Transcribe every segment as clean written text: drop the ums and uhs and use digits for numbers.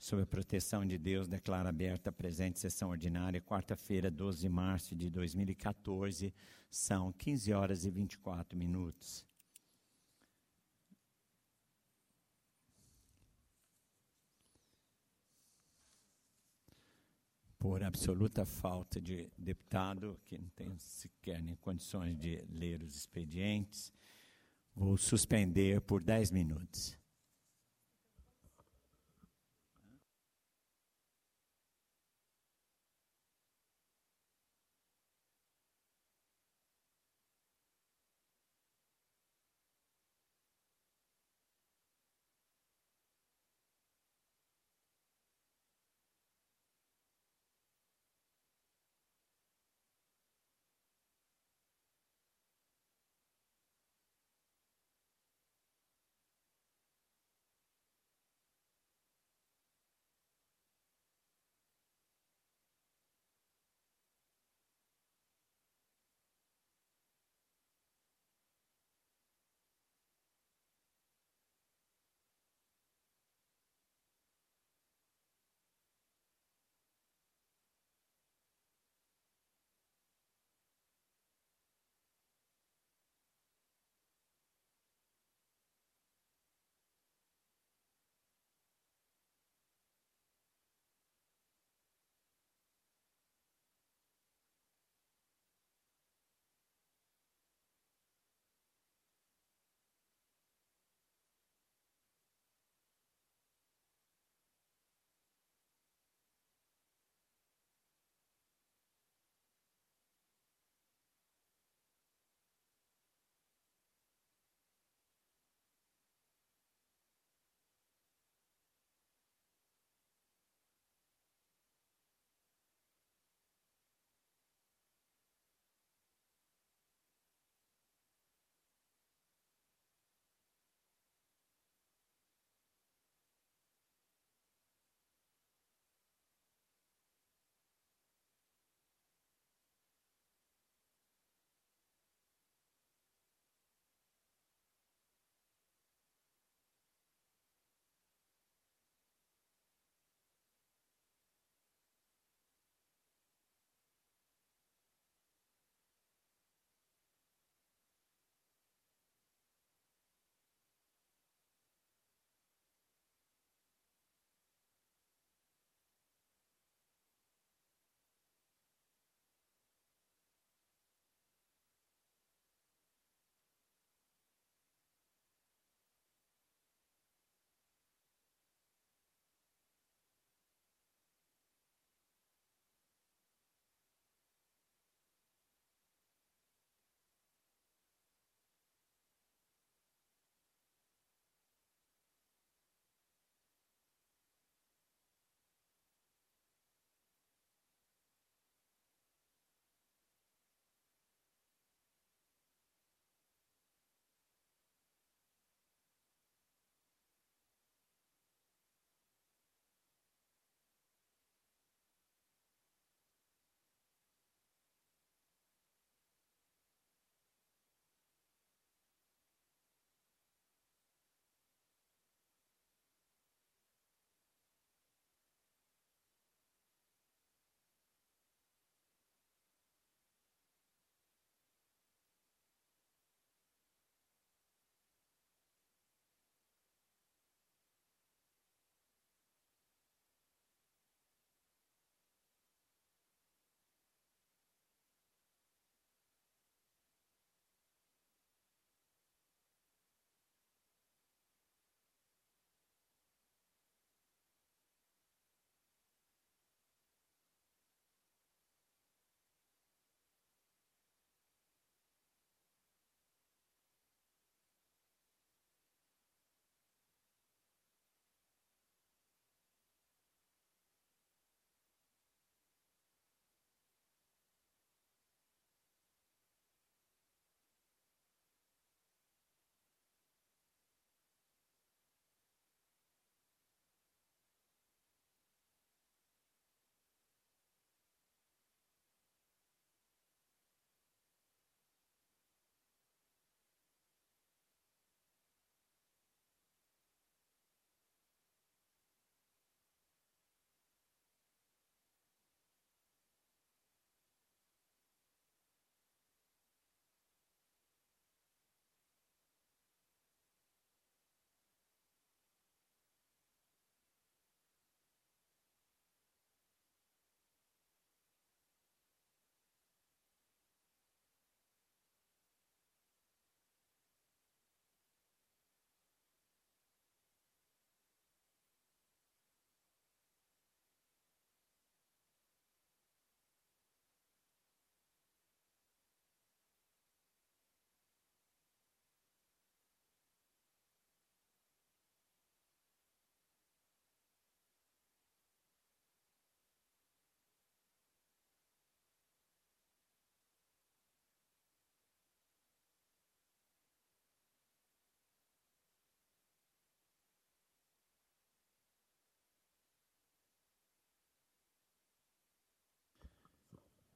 Sob a proteção de Deus, declaro aberta a presente sessão ordinária, quarta-feira, 12 de março de 2014, são 15 horas e 24 minutos. Por absoluta falta de deputado, que não tem sequer nem condições de ler os expedientes, vou suspender por 10 minutos.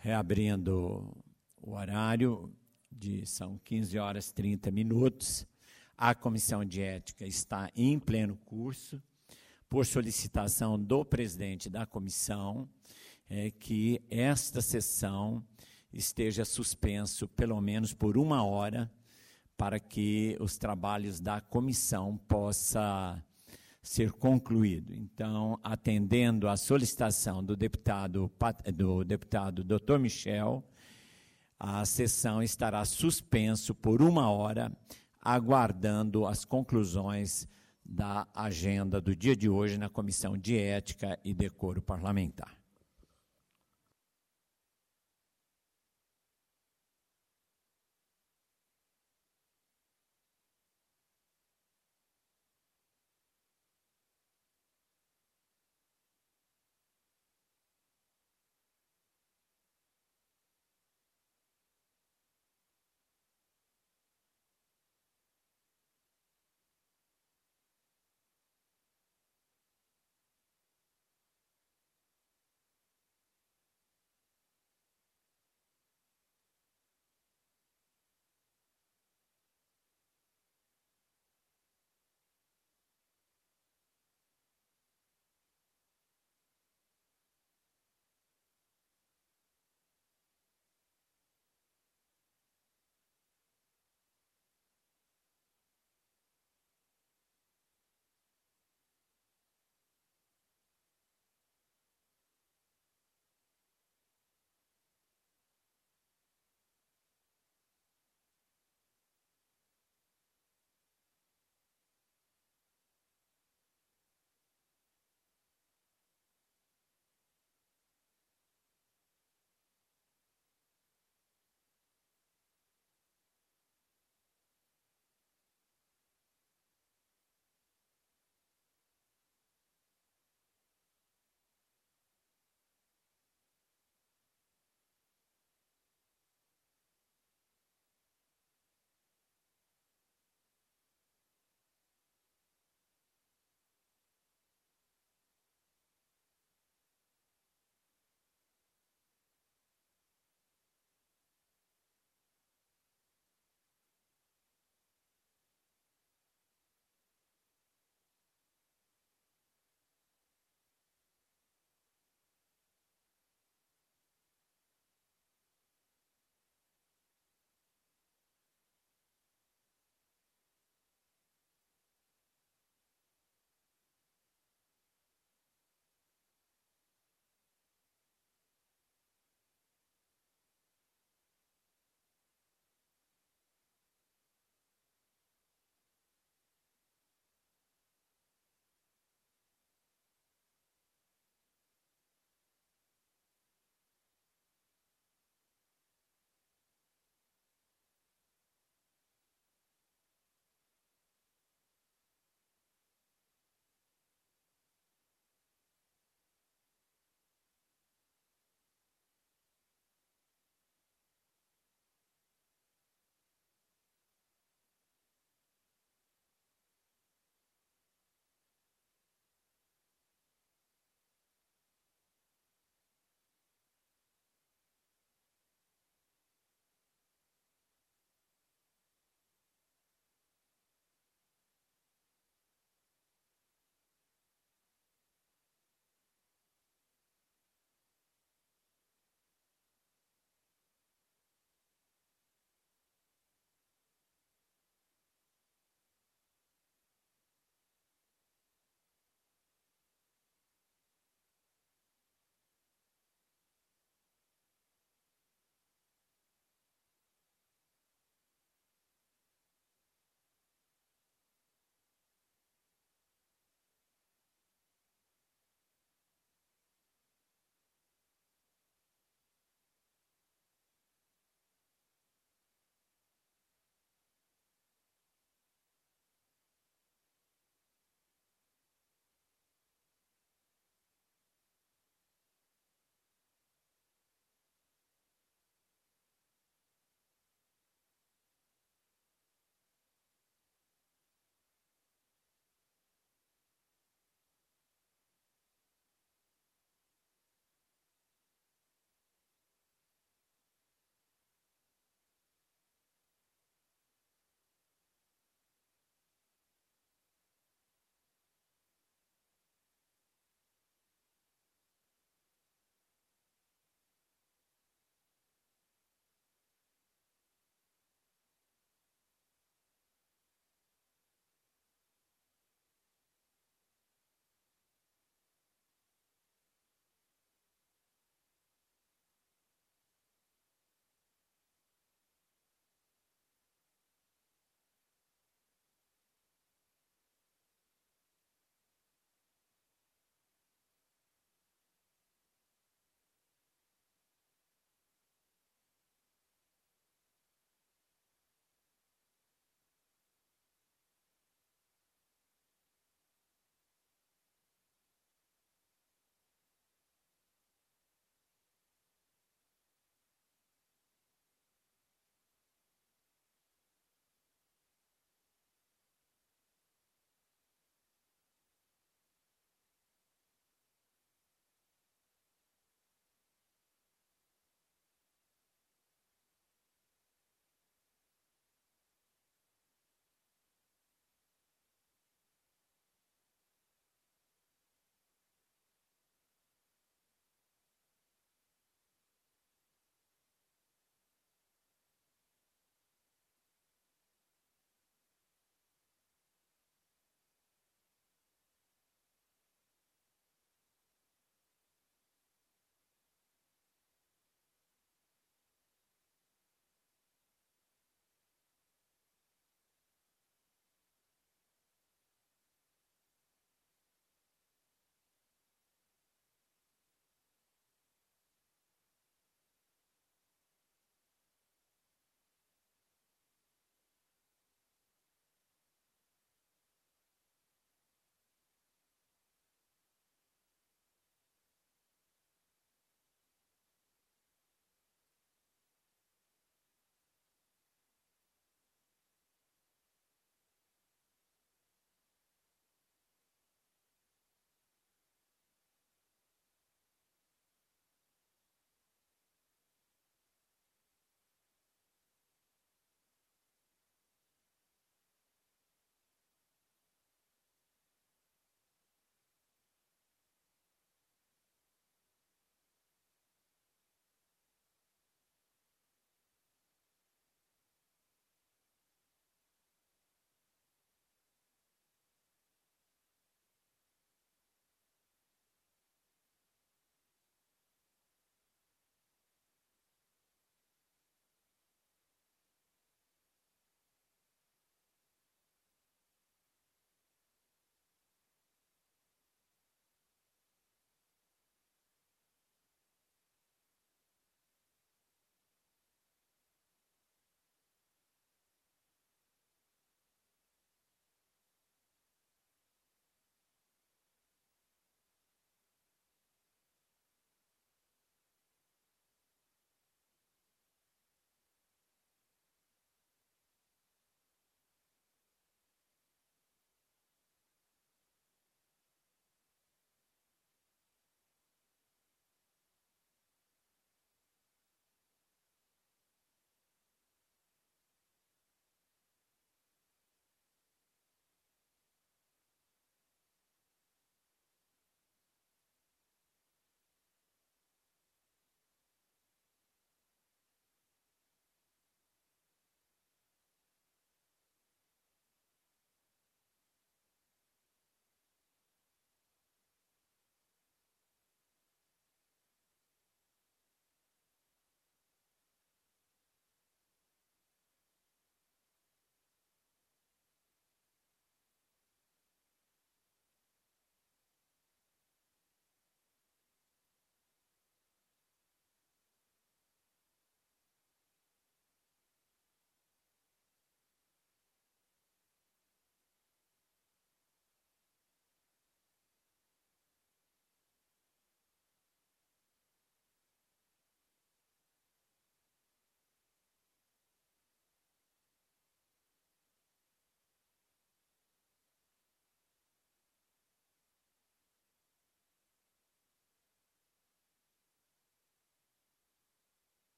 Reabrindo o horário, são 15 horas e 30 minutos. A Comissão de Ética está em pleno curso, por solicitação do presidente da comissão, que esta sessão esteja suspenso pelo menos por 1 hora, para que os trabalhos da comissão possam ser concluídos. Então, atendendo à solicitação do deputado Dr. Michel, a sessão estará suspenso por 1 hora, aguardando as conclusões da agenda do dia de hoje na Comissão de Ética e Decoro Parlamentar.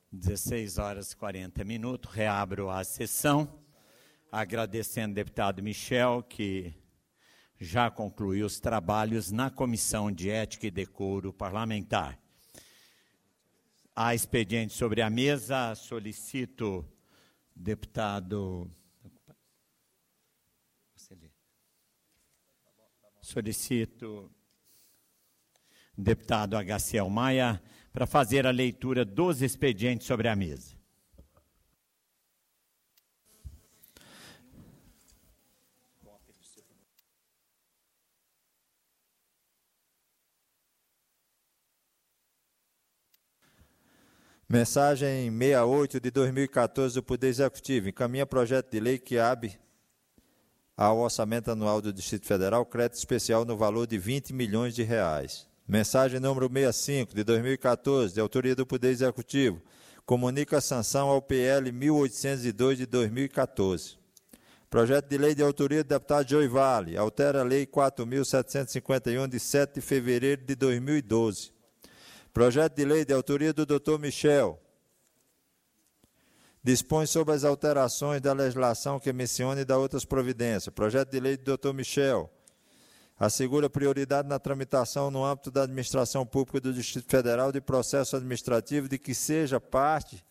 16h40. Reabro a sessão, agradecendo ao deputado Michel, que já concluiu os trabalhos na Comissão de Ética e Decoro Parlamentar. Há expediente sobre a mesa, solicito, deputado... Solicito deputado Agaciel Maia para fazer a leitura dos expedientes sobre a mesa. Mensagem 68 de 2014 do Poder Executivo. Encaminha projeto de lei que abre ao orçamento anual do Distrito Federal crédito especial no valor de R$20 milhões. Mensagem número 65, de 2014, de autoria do Poder Executivo, comunica a sanção ao PL 1802, de 2014. Projeto de lei de autoria do deputado Joy Vale, altera a Lei 4.751, de 7 de fevereiro de 2012. Projeto de lei de autoria do Dr. Michel, dispõe sobre as alterações da legislação que menciona e da outras providências. Projeto de lei do Dr. Michel assegura prioridade na tramitação no âmbito da administração pública do Distrito Federal de processo administrativo de que seja parte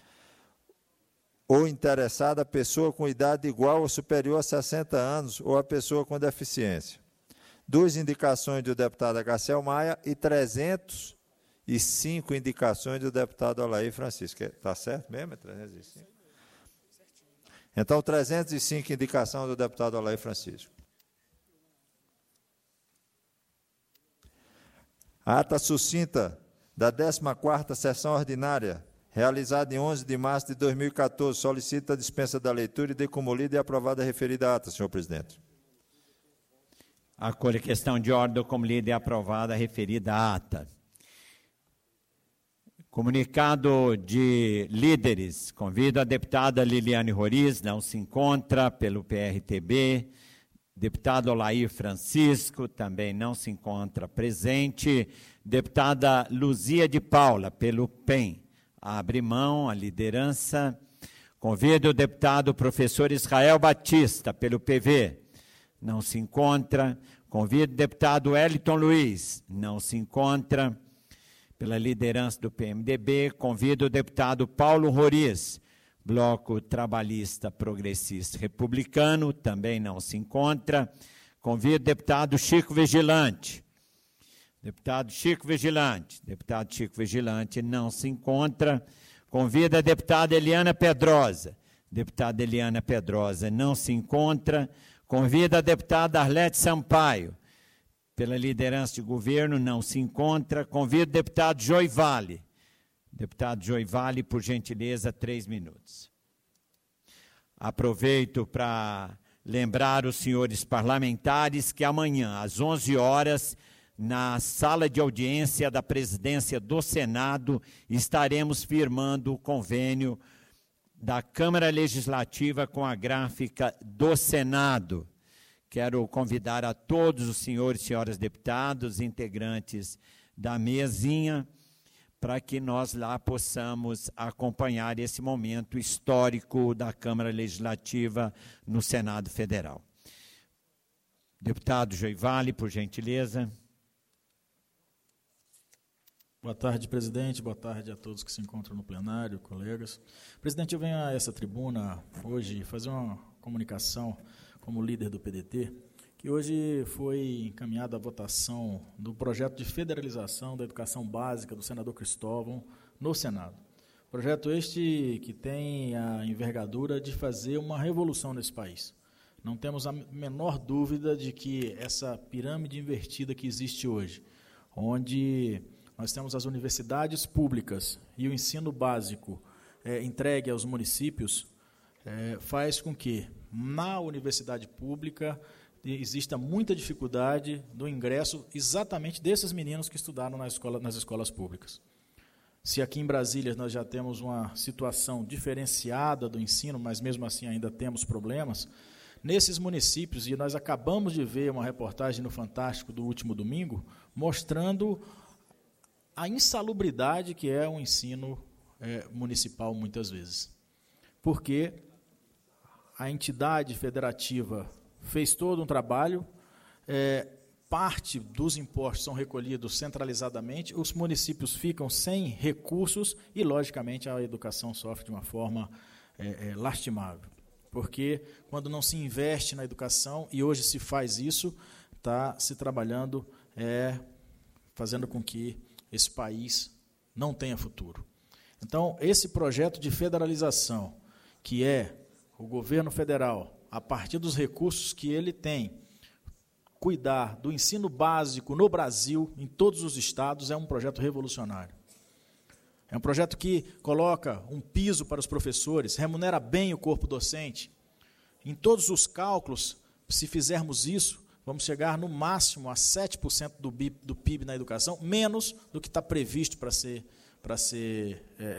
ou interessada a pessoa com idade igual ou superior a 60 anos ou a pessoa com deficiência. 2 indicações do deputado Agaciel Maia e 305 indicações do deputado Alair Francisco. Está certo mesmo? É 305? Então, 305 indicações do deputado Alair Francisco. A ata sucinta da 14ª sessão ordinária, realizada em 11 de março de 2014, solicita a dispensa da leitura e de como lida e aprovada a referida ata, senhor presidente. Acolho a questão de ordem como lida e aprovada a referida ata. Comunicado de líderes, convido a deputada Liliane Roriz, não se encontra pelo PRTB, deputado Alair Francisco, também não se encontra presente, deputada Luzia de Paula, pelo PEN, abre mão a liderança, convido o deputado professor Israel Batista, pelo PV, não se encontra, convido o deputado Wellington Luiz, não se encontra, pela liderança do PMDB, convido o deputado Paulo Roriz, Bloco Trabalhista Progressista Republicano, também não se encontra. Convido o deputado Chico Vigilante. Deputado Chico Vigilante não se encontra. Convido a deputada Eliana Pedrosa. Deputada Eliana Pedrosa não se encontra. Convido a deputada Arlete Sampaio. Pela liderança de governo, não se encontra. Convido o deputado Joy Vale. Deputado Joy Vale, por gentileza, 3 minutos. Aproveito para lembrar os senhores parlamentares que amanhã, às 11 horas, na sala de audiência da presidência do Senado, estaremos firmando o convênio da Câmara Legislativa com a gráfica do Senado. Quero convidar a todos os senhores e senhoras deputados, integrantes da mesinha, para que nós lá possamos acompanhar esse momento histórico da Câmara Legislativa no Senado Federal. Deputado Joy Vale, por gentileza. Boa tarde, presidente. Boa tarde a todos que se encontram no plenário, colegas. Presidente, eu venho a essa tribuna hoje fazer uma comunicação como líder do PDT, que hoje foi encaminhada a votação do projeto de federalização da educação básica do senador Cristóvão no Senado. Projeto este que tem a envergadura de fazer uma revolução nesse país. Não temos a menor dúvida de que essa pirâmide invertida que existe hoje, onde nós temos as universidades públicas e o ensino básico entregue aos municípios, faz com que, na universidade pública, exista muita dificuldade do ingresso exatamente desses meninos que estudaram nas escolas públicas. Se aqui em Brasília nós já temos uma situação diferenciada do ensino, mas mesmo assim ainda temos problemas, nesses municípios, e nós acabamos de ver uma reportagem no Fantástico do último domingo, mostrando a insalubridade que é o ensino municipal, muitas vezes. Porque a entidade federativa fez todo um trabalho, parte dos impostos são recolhidos centralizadamente, os municípios ficam sem recursos e, logicamente, a educação sofre de uma forma lastimável. Porque quando não se investe na educação, e hoje se faz isso, está se trabalhando, fazendo com que esse país não tenha futuro. Então, esse projeto de federalização, que é o governo federal, a partir dos recursos que ele tem, cuidar do ensino básico no Brasil, em todos os estados, é um projeto revolucionário. É um projeto que coloca um piso para os professores, remunera bem o corpo docente. Em todos os cálculos, se fizermos isso, vamos chegar no máximo a 7% do PIB na educação, menos do que está previsto para ser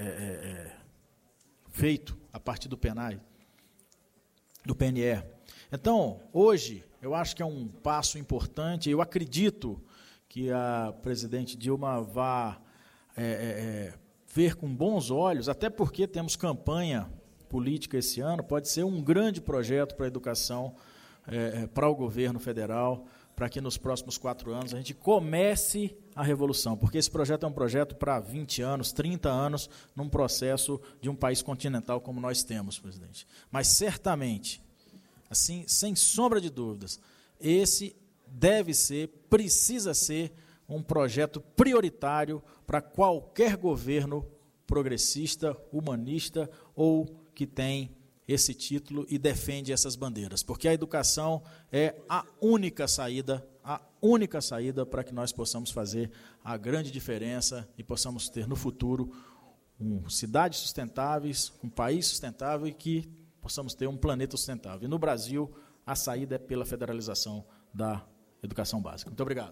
feito a partir do PNAE, do PNE. Então, hoje, eu acho que é um passo importante, eu acredito que a presidente Dilma vá ver com bons olhos, até porque temos campanha política esse ano, pode ser um grande projeto para a educação, para o governo federal, para que nos próximos 4 anos a gente comece a revolução, porque esse projeto é um projeto para 20 anos, 30 anos, num processo de um país continental como nós temos, presidente. Mas, certamente, assim, sem sombra de dúvidas, esse deve ser, precisa ser, um projeto prioritário para qualquer governo progressista, humanista ou que tem esse título e defende essas bandeiras, porque a educação é a única saída para que nós possamos fazer a grande diferença e possamos ter no futuro cidades sustentáveis, um país sustentável e que possamos ter um planeta sustentável. E no Brasil, a saída é pela federalização da educação básica. Muito obrigado.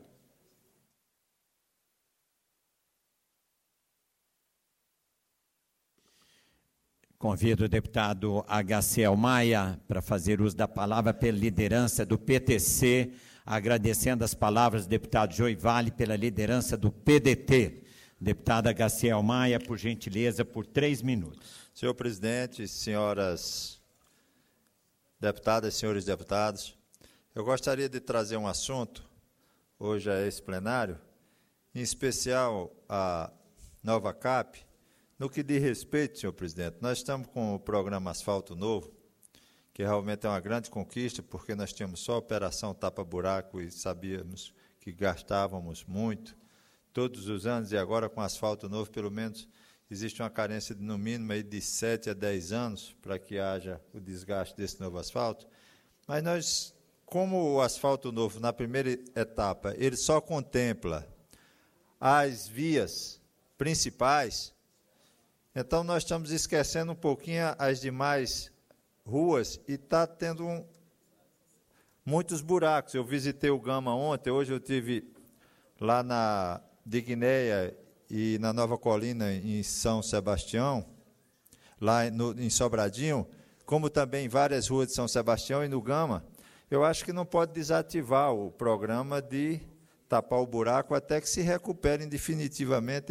Convido o deputado Agaciel Maia para fazer uso da palavra pela liderança do PTC, agradecendo as palavras do deputado Joivale pela liderança do PDT. Deputado Agaciel Maia, por gentileza, por 3 minutos. Senhor presidente, senhoras deputadas, senhores deputados, eu gostaria de trazer um assunto, hoje a esse plenário, em especial a Nova CAP. No que diz respeito, senhor presidente, nós estamos com o programa Asfalto Novo, que realmente é uma grande conquista, porque nós tínhamos só a operação tapa-buraco e sabíamos que gastávamos muito todos os anos, e agora com Asfalto Novo, pelo menos, existe uma carência de, no mínimo aí de 7 a 10 anos para que haja o desgaste desse novo asfalto. Mas nós, como o Asfalto Novo, na primeira etapa, ele só contempla as vias principais, então nós estamos esquecendo um pouquinho as demais ruas e está tendo muitos buracos. Eu visitei o Gama ontem, hoje eu estive lá na Dignéia e na Nova Colina, em São Sebastião, lá em Sobradinho, como também várias ruas de São Sebastião e no Gama. Eu acho que não pode desativar o programa de tapar o buraco até que se recuperem definitivamente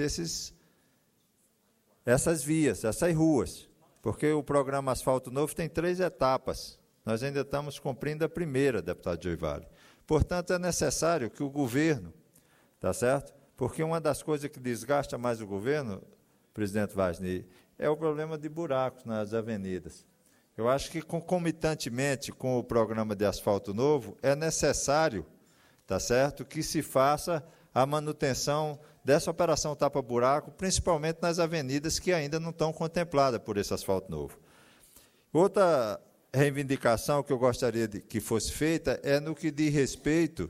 essas vias, essas ruas, porque o programa Asfalto Novo tem 3 etapas. Nós ainda estamos cumprindo a primeira, deputado Joivale. Portanto, é necessário que o governo, tá certo? Porque uma das coisas que desgasta mais o governo, presidente Wagner, é o problema de buracos nas avenidas. Eu acho que, concomitantemente com o programa de Asfalto Novo, é necessário, tá certo, que se faça a manutenção dessa operação tapa-buraco, principalmente nas avenidas que ainda não estão contempladas por esse asfalto novo. Outra reivindicação que eu gostaria que fosse feita é no que diz respeito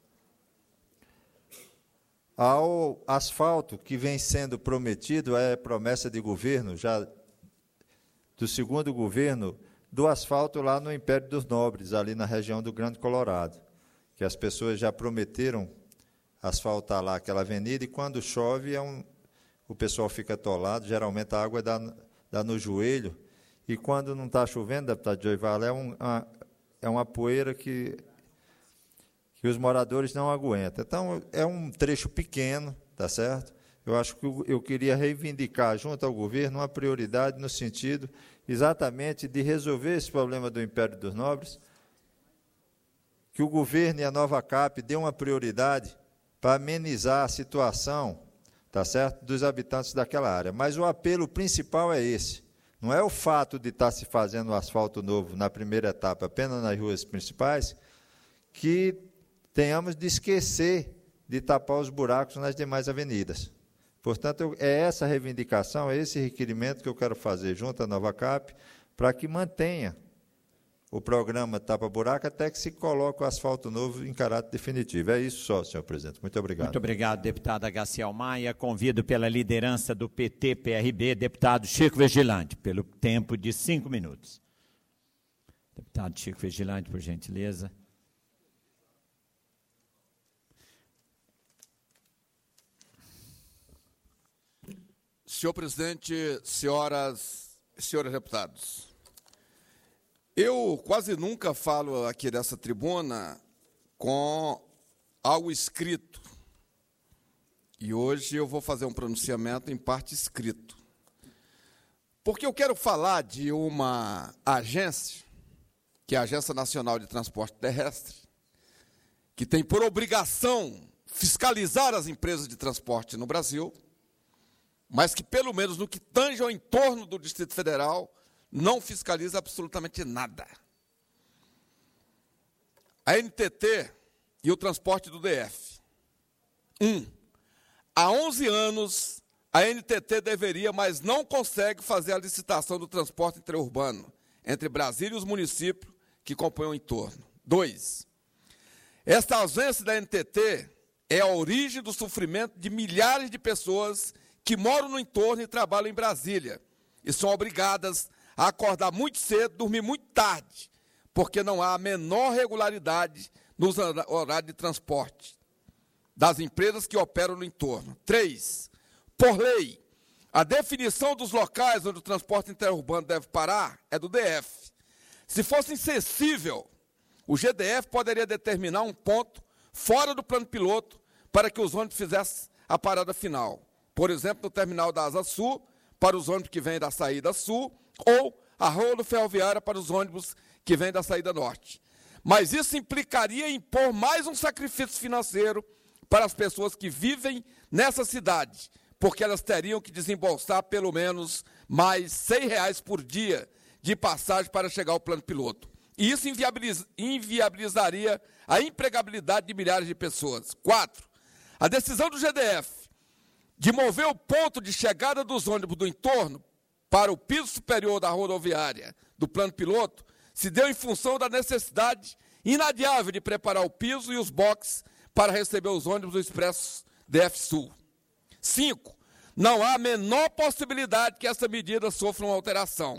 ao asfalto que vem sendo prometido, é promessa de governo, já do segundo governo, do asfalto lá no Império dos Nobres, ali na região do Grande Colorado, que as pessoas já prometeram asfaltar lá aquela avenida, e quando chove o pessoal fica atolado, geralmente a água dá no joelho, e quando não está chovendo, deputado Joivale, é uma poeira que os moradores não aguentam. Então, é um trecho pequeno, tá certo? eu acho que eu queria reivindicar junto ao governo uma prioridade no sentido exatamente de resolver esse problema do Império dos Nobres, que o governo e a nova CAP dêem uma prioridade para amenizar a situação, tá certo, dos habitantes daquela área. Mas o apelo principal é esse, não é o fato de estar se fazendo um asfalto novo na primeira etapa, apenas nas ruas principais, que tenhamos de esquecer de tapar os buracos nas demais avenidas. Portanto, é essa reivindicação, é esse requerimento que eu quero fazer junto à nova CAP, para que mantenha o programa Tapa Buraco até que se coloque o asfalto novo em caráter definitivo. É isso só, senhor presidente. Muito obrigado. Muito obrigado, deputada Gaciel Maia. Convido pela liderança do PT-PRB, deputado Chico Vigilante, pelo tempo de 5 minutos. Deputado Chico Vigilante, por gentileza. Senhor presidente, senhoras e senhores deputados, eu quase nunca falo aqui nessa tribuna com algo escrito. E hoje eu vou fazer um pronunciamento em parte escrito. Porque eu quero falar de uma agência, que é a Agência Nacional de Transporte Terrestre, que tem por obrigação fiscalizar as empresas de transporte no Brasil, mas que, pelo menos no que tange ao entorno do Distrito Federal, não fiscaliza absolutamente nada. A NTT e o transporte do DF. Há 11 anos, a NTT deveria, mas não consegue fazer a licitação do transporte interurbano entre Brasília e os municípios que compõem o entorno. 2. Esta ausência da NTT é a origem do sofrimento de milhares de pessoas que moram no entorno e trabalham em Brasília, e são obrigadas a acordar muito cedo, dormir muito tarde, porque não há a menor regularidade nos horários de transporte das empresas que operam no entorno. 3. Por lei, a definição dos locais onde o transporte interurbano deve parar é do DF. Se fosse insensível, o GDF poderia determinar um ponto fora do plano piloto para que os ônibus fizessem a parada final. Por exemplo, no terminal da Asa Sul, para os ônibus que vêm da saída sul, ou a rua ferroviária para os ônibus que vêm da saída norte. Mas isso implicaria em impor mais um sacrifício financeiro para as pessoas que vivem nessa cidade, porque elas teriam que desembolsar pelo menos mais R$ 100 por dia de passagem para chegar ao plano piloto. E isso inviabilizaria a empregabilidade de milhares de pessoas. 4. A decisão do GDF de mover o ponto de chegada dos ônibus do entorno para o piso superior da rodoviária do plano piloto se deu em função da necessidade inadiável de preparar o piso e os boxes para receber os ônibus do Expresso DF Sul. 5. Não há a menor possibilidade que essa medida sofra uma alteração.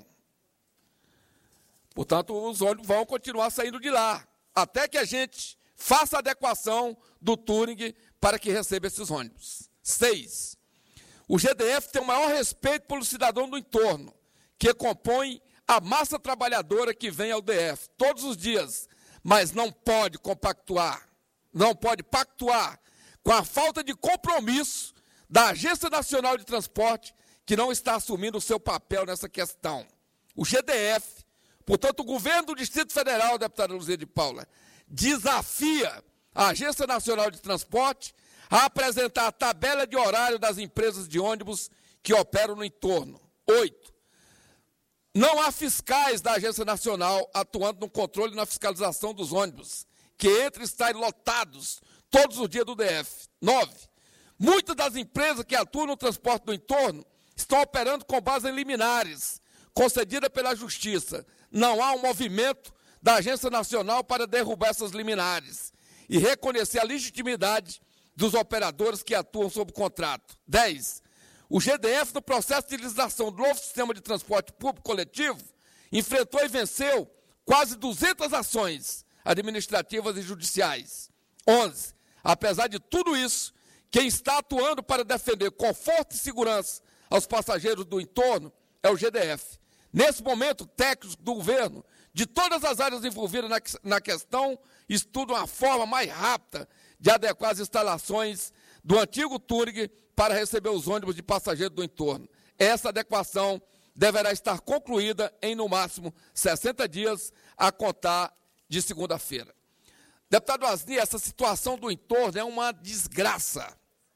Portanto, os ônibus vão continuar saindo de lá, até que a gente faça a adequação do Turing para que receba esses ônibus. 6. O GDF tem o maior respeito pelo cidadão do entorno, que compõe a massa trabalhadora que vem ao DF todos os dias, mas não pode compactuar, não pode pactuar com a falta de compromisso da Agência Nacional de Transporte, que não está assumindo o seu papel nessa questão. O GDF, portanto, o governo do Distrito Federal, deputada Luzia de Paula, desafia a Agência Nacional de Transporte a apresentar a tabela de horário das empresas de ônibus que operam no entorno. 8. Não há fiscais da Agência Nacional atuando no controle e na fiscalização dos ônibus, que entram e saem lotados todos os dias do DF. 9. Muitas das empresas que atuam no transporte do entorno estão operando com base em liminares, concedida pela Justiça. Não há um movimento da Agência Nacional para derrubar essas liminares e reconhecer a legitimidade dos operadores que atuam sob contrato. 10. O GDF, no processo de licitação do novo sistema de transporte público coletivo, enfrentou e venceu quase 200 ações administrativas e judiciais. 11. Apesar de tudo isso, quem está atuando para defender conforto e segurança aos passageiros do entorno é o GDF. Nesse momento, técnicos do governo, de todas as áreas envolvidas na questão, estudam a forma mais rápida de adequar as instalações do antigo Turing para receber os ônibus de passageiros do entorno. Essa adequação deverá estar concluída em, no máximo, 60 dias a contar de segunda-feira. Deputado Asni, essa situação do entorno é uma desgraça.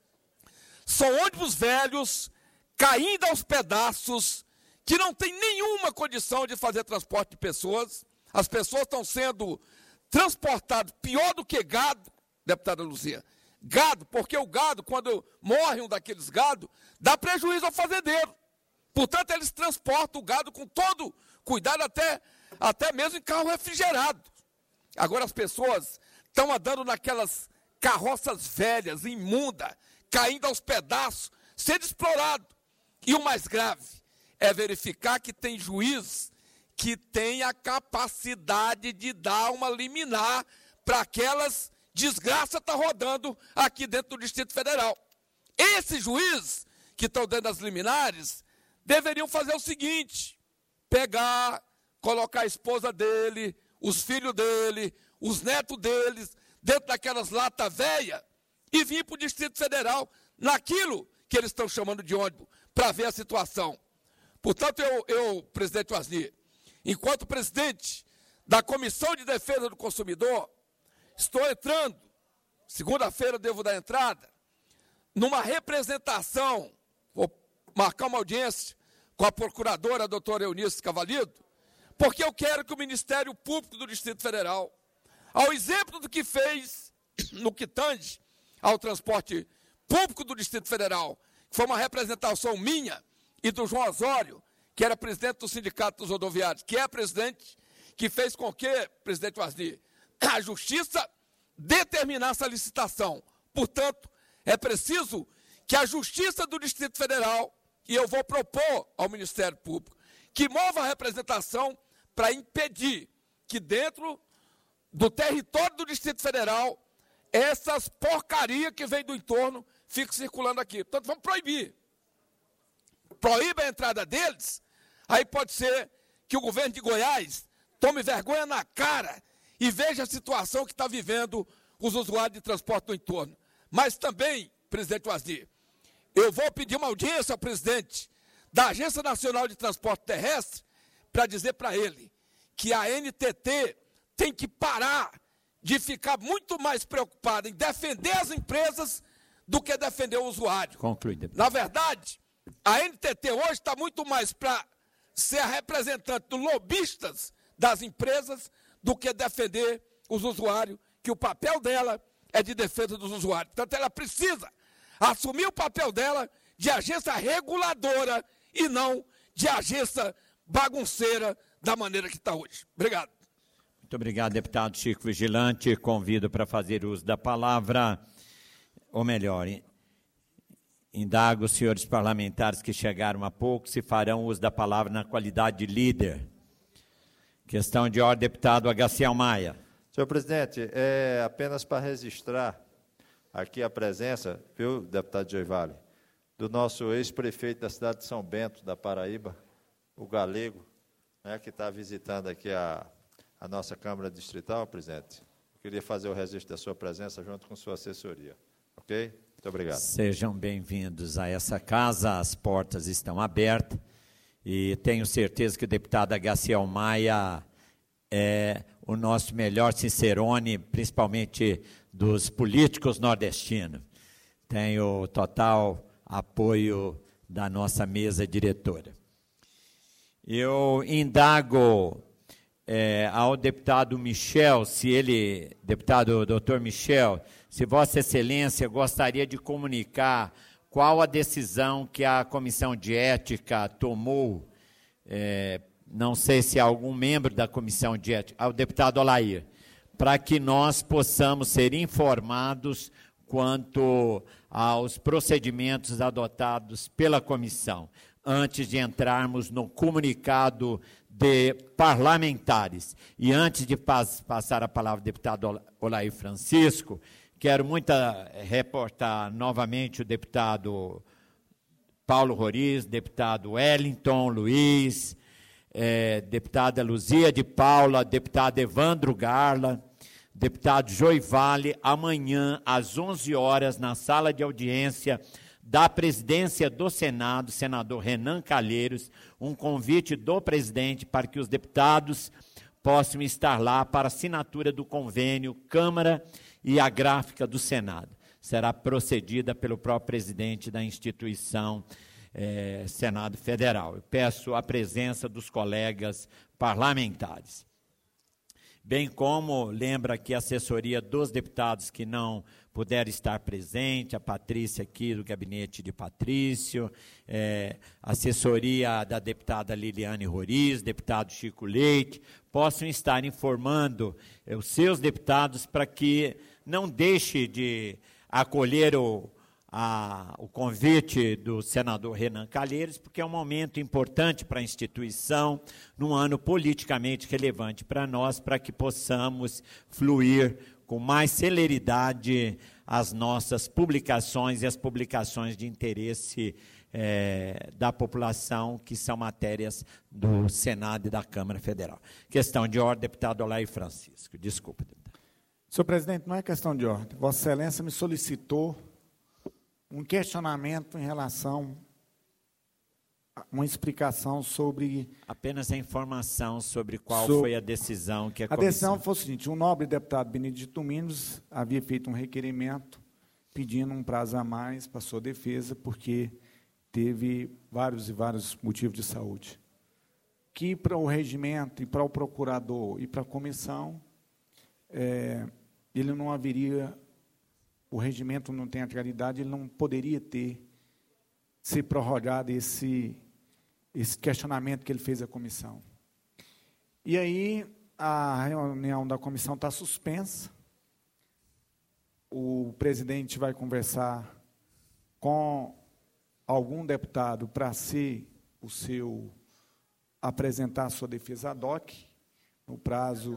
São ônibus velhos, caindo aos pedaços, que não tem nenhuma condição de fazer transporte de pessoas. As pessoas estão sendo transportadas pior do que gado, deputada Luzia. Gado, porque o gado, quando morre um daqueles gado, dá prejuízo ao fazendeiro. Portanto, eles transportam o gado com todo cuidado, até mesmo em carro refrigerado. Agora as pessoas estão andando naquelas carroças velhas, imundas, caindo aos pedaços, sendo explorado. E o mais grave é verificar que tem juiz que tem a capacidade de dar uma liminar para aquelas desgraças que estão rodando aqui dentro do Distrito Federal. Esses juízes que estão dando as liminares deveriam fazer o seguinte: pegar, colocar a esposa dele, os filhos dele, os netos deles, dentro daquelas latas velhas, e vir para o Distrito Federal, naquilo que eles estão chamando de ônibus, para ver a situação. Portanto, eu, presidente Asni, enquanto presidente da Comissão de Defesa do Consumidor, estou entrando, segunda-feira devo dar entrada, numa representação, vou marcar uma audiência com a procuradora, a doutora Eunice Cavalido, porque eu quero que o Ministério Público do Distrito Federal, ao exemplo do que fez no que tange ao transporte público do Distrito Federal, que foi uma representação minha e do João Osório, que era presidente do Sindicato dos Rodoviários, que é presidente, que fez com que, presidente Asni, a Justiça determinasse a licitação. Portanto, é preciso que a Justiça do Distrito Federal, e eu vou propor ao Ministério Público, que mova a representação para impedir que dentro do território do Distrito Federal, essas porcarias que vêm do entorno fiquem circulando aqui. Portanto, vamos proibir. Proíbe a entrada deles, aí pode ser que o governo de Goiás tome vergonha na cara e veja a situação que está vivendo os usuários de transporte do entorno. Mas também, presidente Asni, eu vou pedir uma audiência ao presidente da Agência Nacional de Transporte Terrestre para dizer para ele que a ANTT tem que parar de ficar muito mais preocupada em defender as empresas do que defender o usuário. Conclui. Na verdade, a ANTT hoje está muito mais para ser a representante dos lobistas das empresas do que defender os usuários, que o papel dela é de defesa dos usuários. Portanto, ela precisa assumir o papel dela de agência reguladora e não de agência bagunceira da maneira que está hoje. Obrigado. Muito obrigado, deputado Chico Vigilante. Convido para fazer uso da palavra, ou melhor, indago os senhores parlamentares que chegaram há pouco se farão uso da palavra na qualidade de líder. Questão de ordem, deputado Agaciel Maia. Senhor presidente, é apenas para registrar aqui a presença, viu, deputado Joivale, do nosso ex-prefeito da cidade de São Bento, da Paraíba, o Galego, né, que está visitando aqui a nossa Câmara Distrital, presidente. Eu queria fazer o registro da sua presença junto com sua assessoria. Ok? Muito obrigado. Sejam bem-vindos a essa casa, as portas estão abertas e tenho certeza que o deputado Agaciel Maia é o nosso melhor cicerone, principalmente dos políticos nordestinos. Tenho total apoio da nossa mesa diretora. Eu indago ao deputado Michel, deputado doutor Michel, se Vossa Excelência gostaria de comunicar qual a decisão que a Comissão de Ética tomou, não sei se algum membro da Comissão de Ética, ao deputado Olair, para que nós possamos ser informados quanto aos procedimentos adotados pela comissão, antes de entrarmos no comunicado de parlamentares. E antes de passar a palavra ao deputado Olair Francisco, quero muito reportar novamente o deputado Paulo Roriz, deputado Wellington Luiz, deputada Luzia de Paula, deputado Evandro Garla, deputado Joivale, amanhã, às 11 horas, na sala de audiência da presidência do Senado, senador Renan Calheiros, um convite do presidente para que os deputados possam estar lá para assinatura do convênio Câmara e a gráfica do Senado. Será procedida pelo próprio presidente da instituição Senado Federal. Eu peço a presença dos colegas parlamentares. Bem como lembra aqui a assessoria dos deputados que não puderam estar presente, a Patrícia aqui do gabinete de Patrício, assessoria da deputada Liliane Roriz, deputado Chico Leite, possam estar informando os seus deputados para que não deixe de acolher o convite do senador Renan Calheiros, porque é um momento importante para a instituição, num ano politicamente relevante para nós, para que possamos fluir com mais celeridade as nossas publicações e as publicações de interesse da população, que são matérias do Senado e da Câmara Federal. Questão de ordem, deputado Olair Francisco. Desculpa, deputado. Senhor presidente, não é questão de ordem. Vossa Excelência me solicitou um questionamento em relação a uma explicação sobre... Apenas a informação sobre qual foi a decisão que a comissão... A decisão foi o seguinte: o nobre deputado Benedito Minos havia feito um requerimento pedindo um prazo a mais para sua defesa, porque teve vários motivos de saúde. Que para o regimento, e para o procurador, e para a comissão, ele não haveria... O regimento não tem a claridade, ele não poderia ser prorrogado esse questionamento que ele fez à comissão. E aí, a reunião da comissão está suspensa, o presidente vai conversar com algum deputado para apresentar a sua defesa ad hoc, no prazo,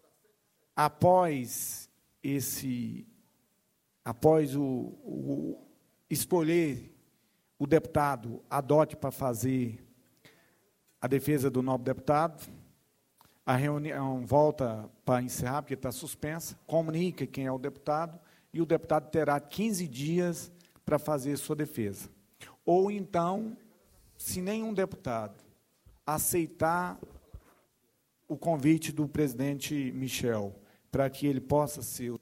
após escolher o deputado ad hoc para fazer a defesa do nobre deputado, a reunião volta para encerrar, porque está suspensa, comunica quem é o deputado, e o deputado terá 15 dias para fazer sua defesa. Ou então, se nenhum deputado aceitar o convite do presidente Michel para que ele possa ser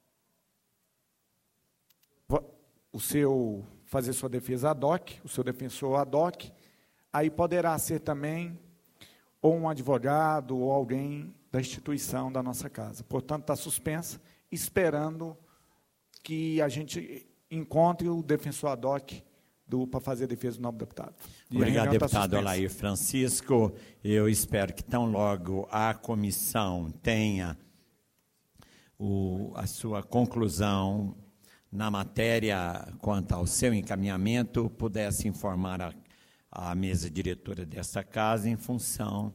fazer sua defesa ad hoc, o seu defensor ad hoc, aí poderá ser também ou um advogado ou alguém da instituição da nossa casa. Portanto, está suspensa, esperando que a gente encontre o defensor ad hoc para fazer a defesa do nobre deputado. Obrigado, deputado Olair Francisco. Eu espero que tão logo a comissão tenha a sua conclusão na matéria quanto ao seu encaminhamento, pudesse informar a mesa diretora dessa casa em função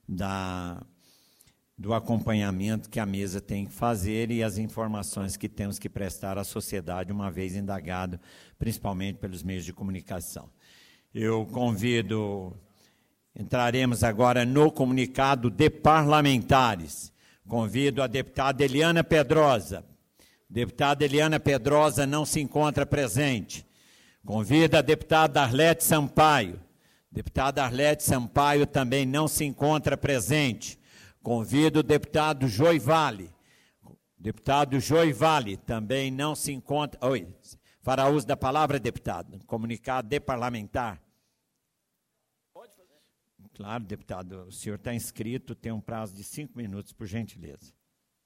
do acompanhamento que a mesa tem que fazer e as informações que temos que prestar à sociedade, uma vez indagado, principalmente pelos meios de comunicação. Eu convido, entraremos agora no comunicado de parlamentares. Convido a deputada Eliana Pedrosa. Deputada Eliana Pedrosa não se encontra presente. Convido a deputada Arlete Sampaio. Deputada Arlete Sampaio também não se encontra presente. Convido o deputado Joivale. Deputado Joivale também não se encontra... Oi, fará uso da palavra, deputado. Comunicado de parlamentar. Pode fazer. Claro, deputado. O senhor está inscrito, tem um prazo de 5 minutos, por gentileza.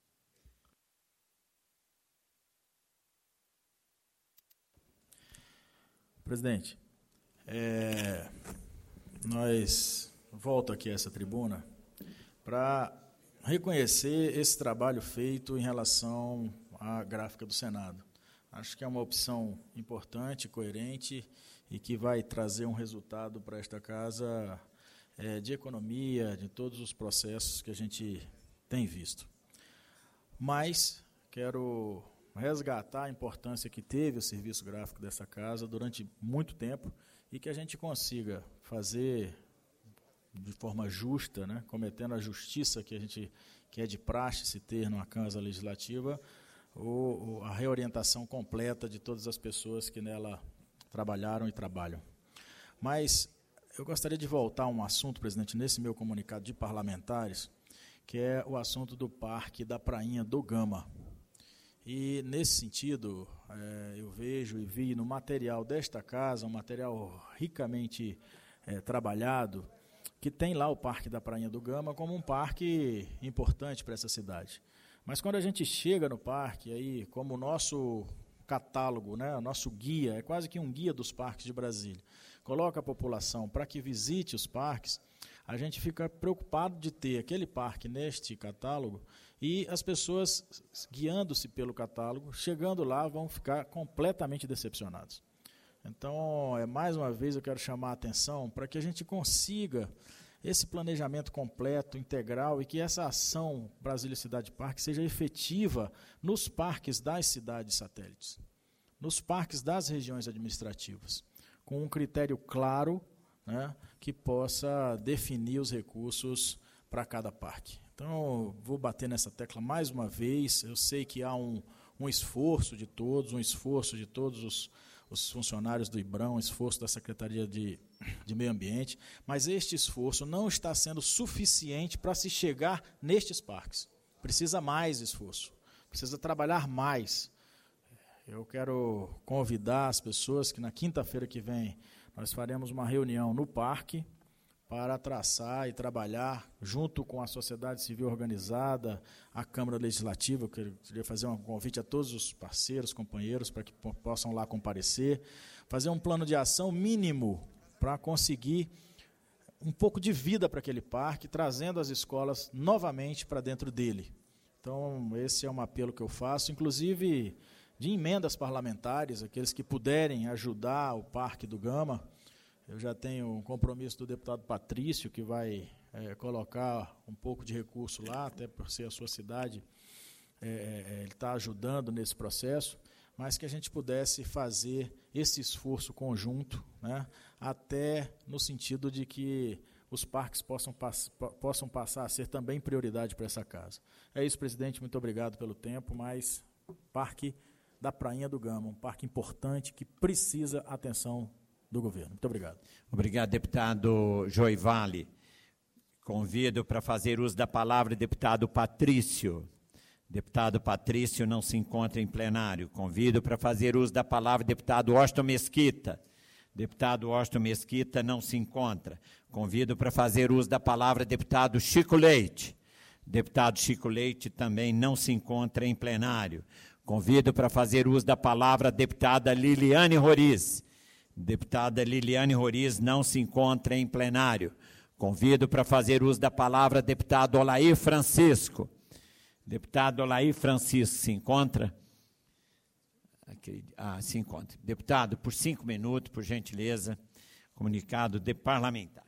Presidente, nós volto aqui a essa tribuna para reconhecer esse trabalho feito em relação à gráfica do Senado. Acho que é uma opção importante, coerente e que vai trazer um resultado para esta casa de economia, de todos os processos que a gente tem visto. Mas quero resgatar a importância que teve o serviço gráfico dessa casa durante muito tempo e que a gente consiga fazer de forma justa, né, cometendo a justiça que é de praxe se ter numa casa legislativa, a reorientação completa de todas as pessoas que nela trabalharam e trabalham. Mas eu gostaria de voltar a um assunto, presidente, nesse meu comunicado de parlamentares, que é o assunto do Parque da Prainha do Gama. E, nesse sentido, eu vejo e vi no material desta casa, um material ricamente trabalhado, que tem lá o Parque da Prainha do Gama como um parque importante para essa cidade. Mas quando a gente chega no parque, aí, como o nosso catálogo, né, o nosso guia, é quase que um guia dos parques de Brasília, coloca a população para que visite os parques, a gente fica preocupado de ter aquele parque neste catálogo e as pessoas, guiando-se pelo catálogo, chegando lá, vão ficar completamente decepcionados. Então, mais uma vez, eu quero chamar a atenção para que a gente consiga esse planejamento completo, integral, e que essa ação Brasília Cidade Parque seja efetiva nos parques das cidades satélites, nos parques das regiões administrativas, com um critério claro, né, que possa definir os recursos para cada parque. Então, vou bater nessa tecla mais uma vez. Eu sei que há um esforço de todos, os funcionários do IBRAM, um esforço da Secretaria de Meio Ambiente, mas este esforço não está sendo suficiente para se chegar nestes parques. Precisa mais esforço, precisa trabalhar mais. Eu quero convidar as pessoas que na quinta-feira que vem nós faremos uma reunião no parque para traçar e trabalhar junto com a sociedade civil organizada, a Câmara Legislativa. Eu queria fazer um convite a todos os parceiros, companheiros, para que possam lá comparecer, fazer um plano de ação mínimo para conseguir um pouco de vida para aquele parque, trazendo as escolas novamente para dentro dele. Então, esse é um apelo que eu faço, inclusive de emendas parlamentares, aqueles que puderem ajudar o Parque do Gama. Eu já tenho um compromisso do deputado Patrício, que vai colocar um pouco de recurso lá, até por ser a sua cidade, ele está ajudando nesse processo, mas que a gente pudesse fazer esse esforço conjunto, né, até no sentido de que os parques possam passar a ser também prioridade para essa casa. É isso, presidente, muito obrigado pelo tempo, mas Parque da Prainha do Gama, um parque importante que precisa atenção do governo. Muito obrigado. Obrigado, deputado Joivale. Convido para fazer uso da palavra o deputado Patrício. Deputado Patrício não se encontra em plenário. Convido para fazer uso da palavra o deputado Washington Mesquita. Deputado Washington Mesquita não se encontra. Convido para fazer uso da palavra o deputado Chico Leite. Deputado Chico Leite também não se encontra em plenário. Convido para fazer uso da palavra a deputada Liliane Roriz. Deputada Liliane Roriz não se encontra em plenário. Convido para fazer uso da palavra a deputado Olair Francisco. Deputado Olair Francisco se encontra? Se encontra. Deputado, por 5 minutos, por gentileza, comunicado de parlamentar.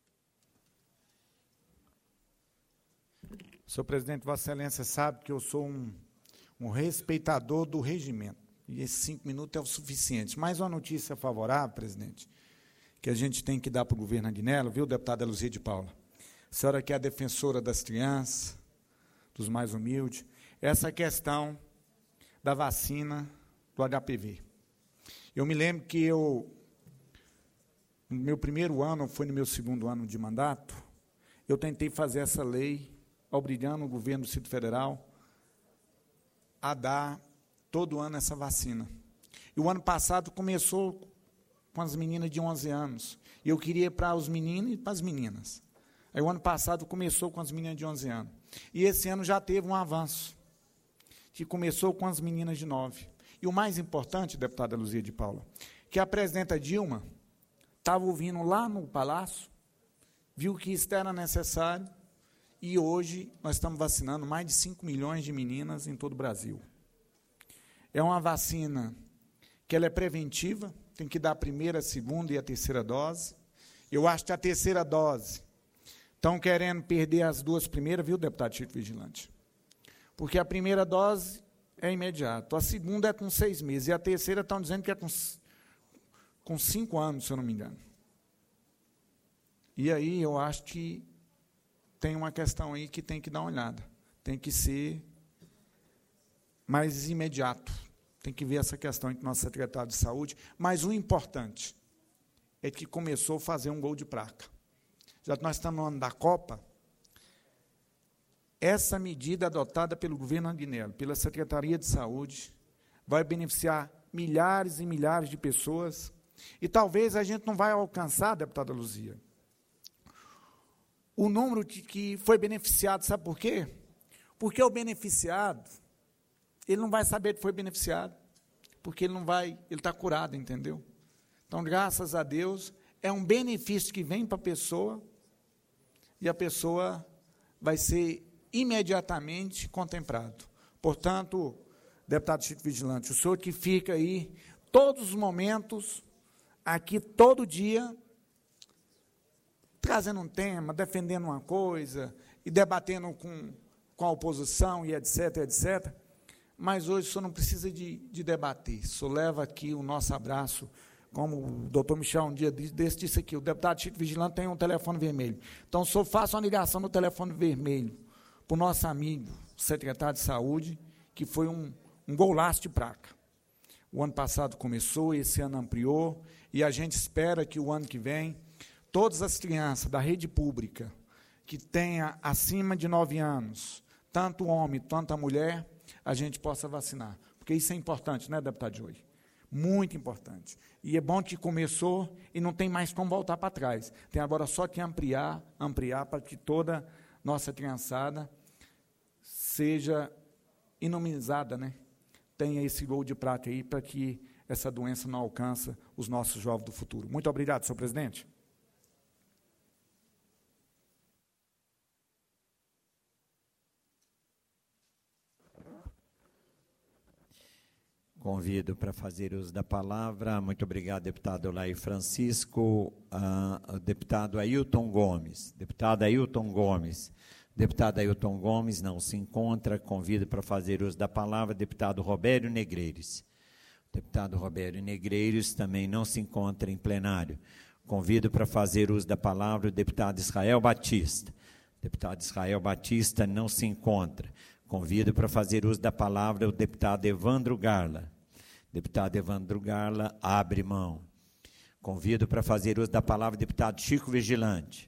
Senhor presidente, Vossa Excelência sabe que eu sou um respeitador do regimento, e esses 5 minutos é o suficiente. Mais uma notícia favorável, presidente, que a gente tem que dar para o governo Agnello, viu, deputada Luzia de Paula? A senhora que é a defensora das crianças, dos mais humildes, essa questão da vacina do HPV. Eu me lembro que no meu primeiro ano, foi no meu segundo ano de mandato, eu tentei fazer essa lei, obrigando o governo do Distrito Federal a dar todo ano essa vacina. E o ano passado começou com as meninas de 11 anos. E eu queria para os meninos e para as meninas. Aí o ano passado começou com as meninas de 11 anos. E esse ano já teve um avanço, que começou com as meninas de 9. E o mais importante, deputada Luzia de Paula, que a presidenta Dilma estava ouvindo lá no Palácio, viu que isso era necessário, e hoje nós estamos vacinando mais de 5 milhões de meninas em todo o Brasil. É uma vacina que ela é preventiva, tem que dar a primeira, a segunda e a terceira dose. Eu acho que a terceira dose estão querendo perder as 2 primeiras, viu, deputado Chico Vigilante? Porque a primeira dose é imediato, a segunda é com 6 meses, e a terceira estão dizendo que é com 5 anos, se eu não me engano. E aí eu acho que tem uma questão aí que tem que dar uma olhada. Tem que ser mais imediato. Tem que ver essa questão entre o nosso secretário de saúde, mas o importante é que começou a fazer um gol de placa. Já que nós estamos no ano da Copa, essa medida adotada pelo governo Agnello, pela Secretaria de Saúde, vai beneficiar milhares e milhares de pessoas, e talvez a gente não vai alcançar, deputada Luzia, o número que foi beneficiado, sabe por quê? Porque o beneficiado, ele não vai saber que foi beneficiado, porque ele está curado, entendeu? Então, graças a Deus, é um benefício que vem para a pessoa, e a pessoa vai ser imediatamente contemplado. Portanto, deputado Chico Vigilante, o senhor que fica aí, todos os momentos, aqui todo dia, trazendo um tema, defendendo uma coisa, e debatendo com a oposição, e etc., etc., mas hoje o senhor não precisa de debater, o senhor leva aqui o nosso abraço, como o doutor Michel um dia disse aqui, o deputado Chico Vigilante tem um telefone vermelho. Então, o senhor faça uma ligação no telefone vermelho para o nosso amigo, secretário de Saúde, que foi um golaço de placa. O ano passado começou, esse ano ampliou, e a gente espera que o ano que vem, todas as crianças da rede pública que tenha acima de 9 anos, tanto o homem, tanto a mulher, a gente possa vacinar. Porque isso é importante, né, deputado Joey? Muito importante. E é bom que começou e não tem mais como voltar para trás. Tem agora só que ampliar para que toda nossa criançada seja imunizada, né? Tenha esse gol de prata aí para que essa doença não alcance os nossos jovens do futuro. Muito obrigado, senhor presidente. Convido para fazer uso da palavra. Muito obrigado, deputado Olair Francisco. O deputado Ailton Gomes. Deputado Ailton Gomes. Deputado Ailton Gomes não se encontra. Convido para fazer uso da palavra deputado Robério Negreiros. Deputado Robério Negreiros também não se encontra em plenário. Convido para fazer uso da palavra o deputado Israel Batista. Deputado Israel Batista não se encontra. Convido para fazer uso da palavra o deputado Evandro Garla. Deputado Evandro Garla abre mão. Convido para fazer uso da palavra o deputado Chico Vigilante.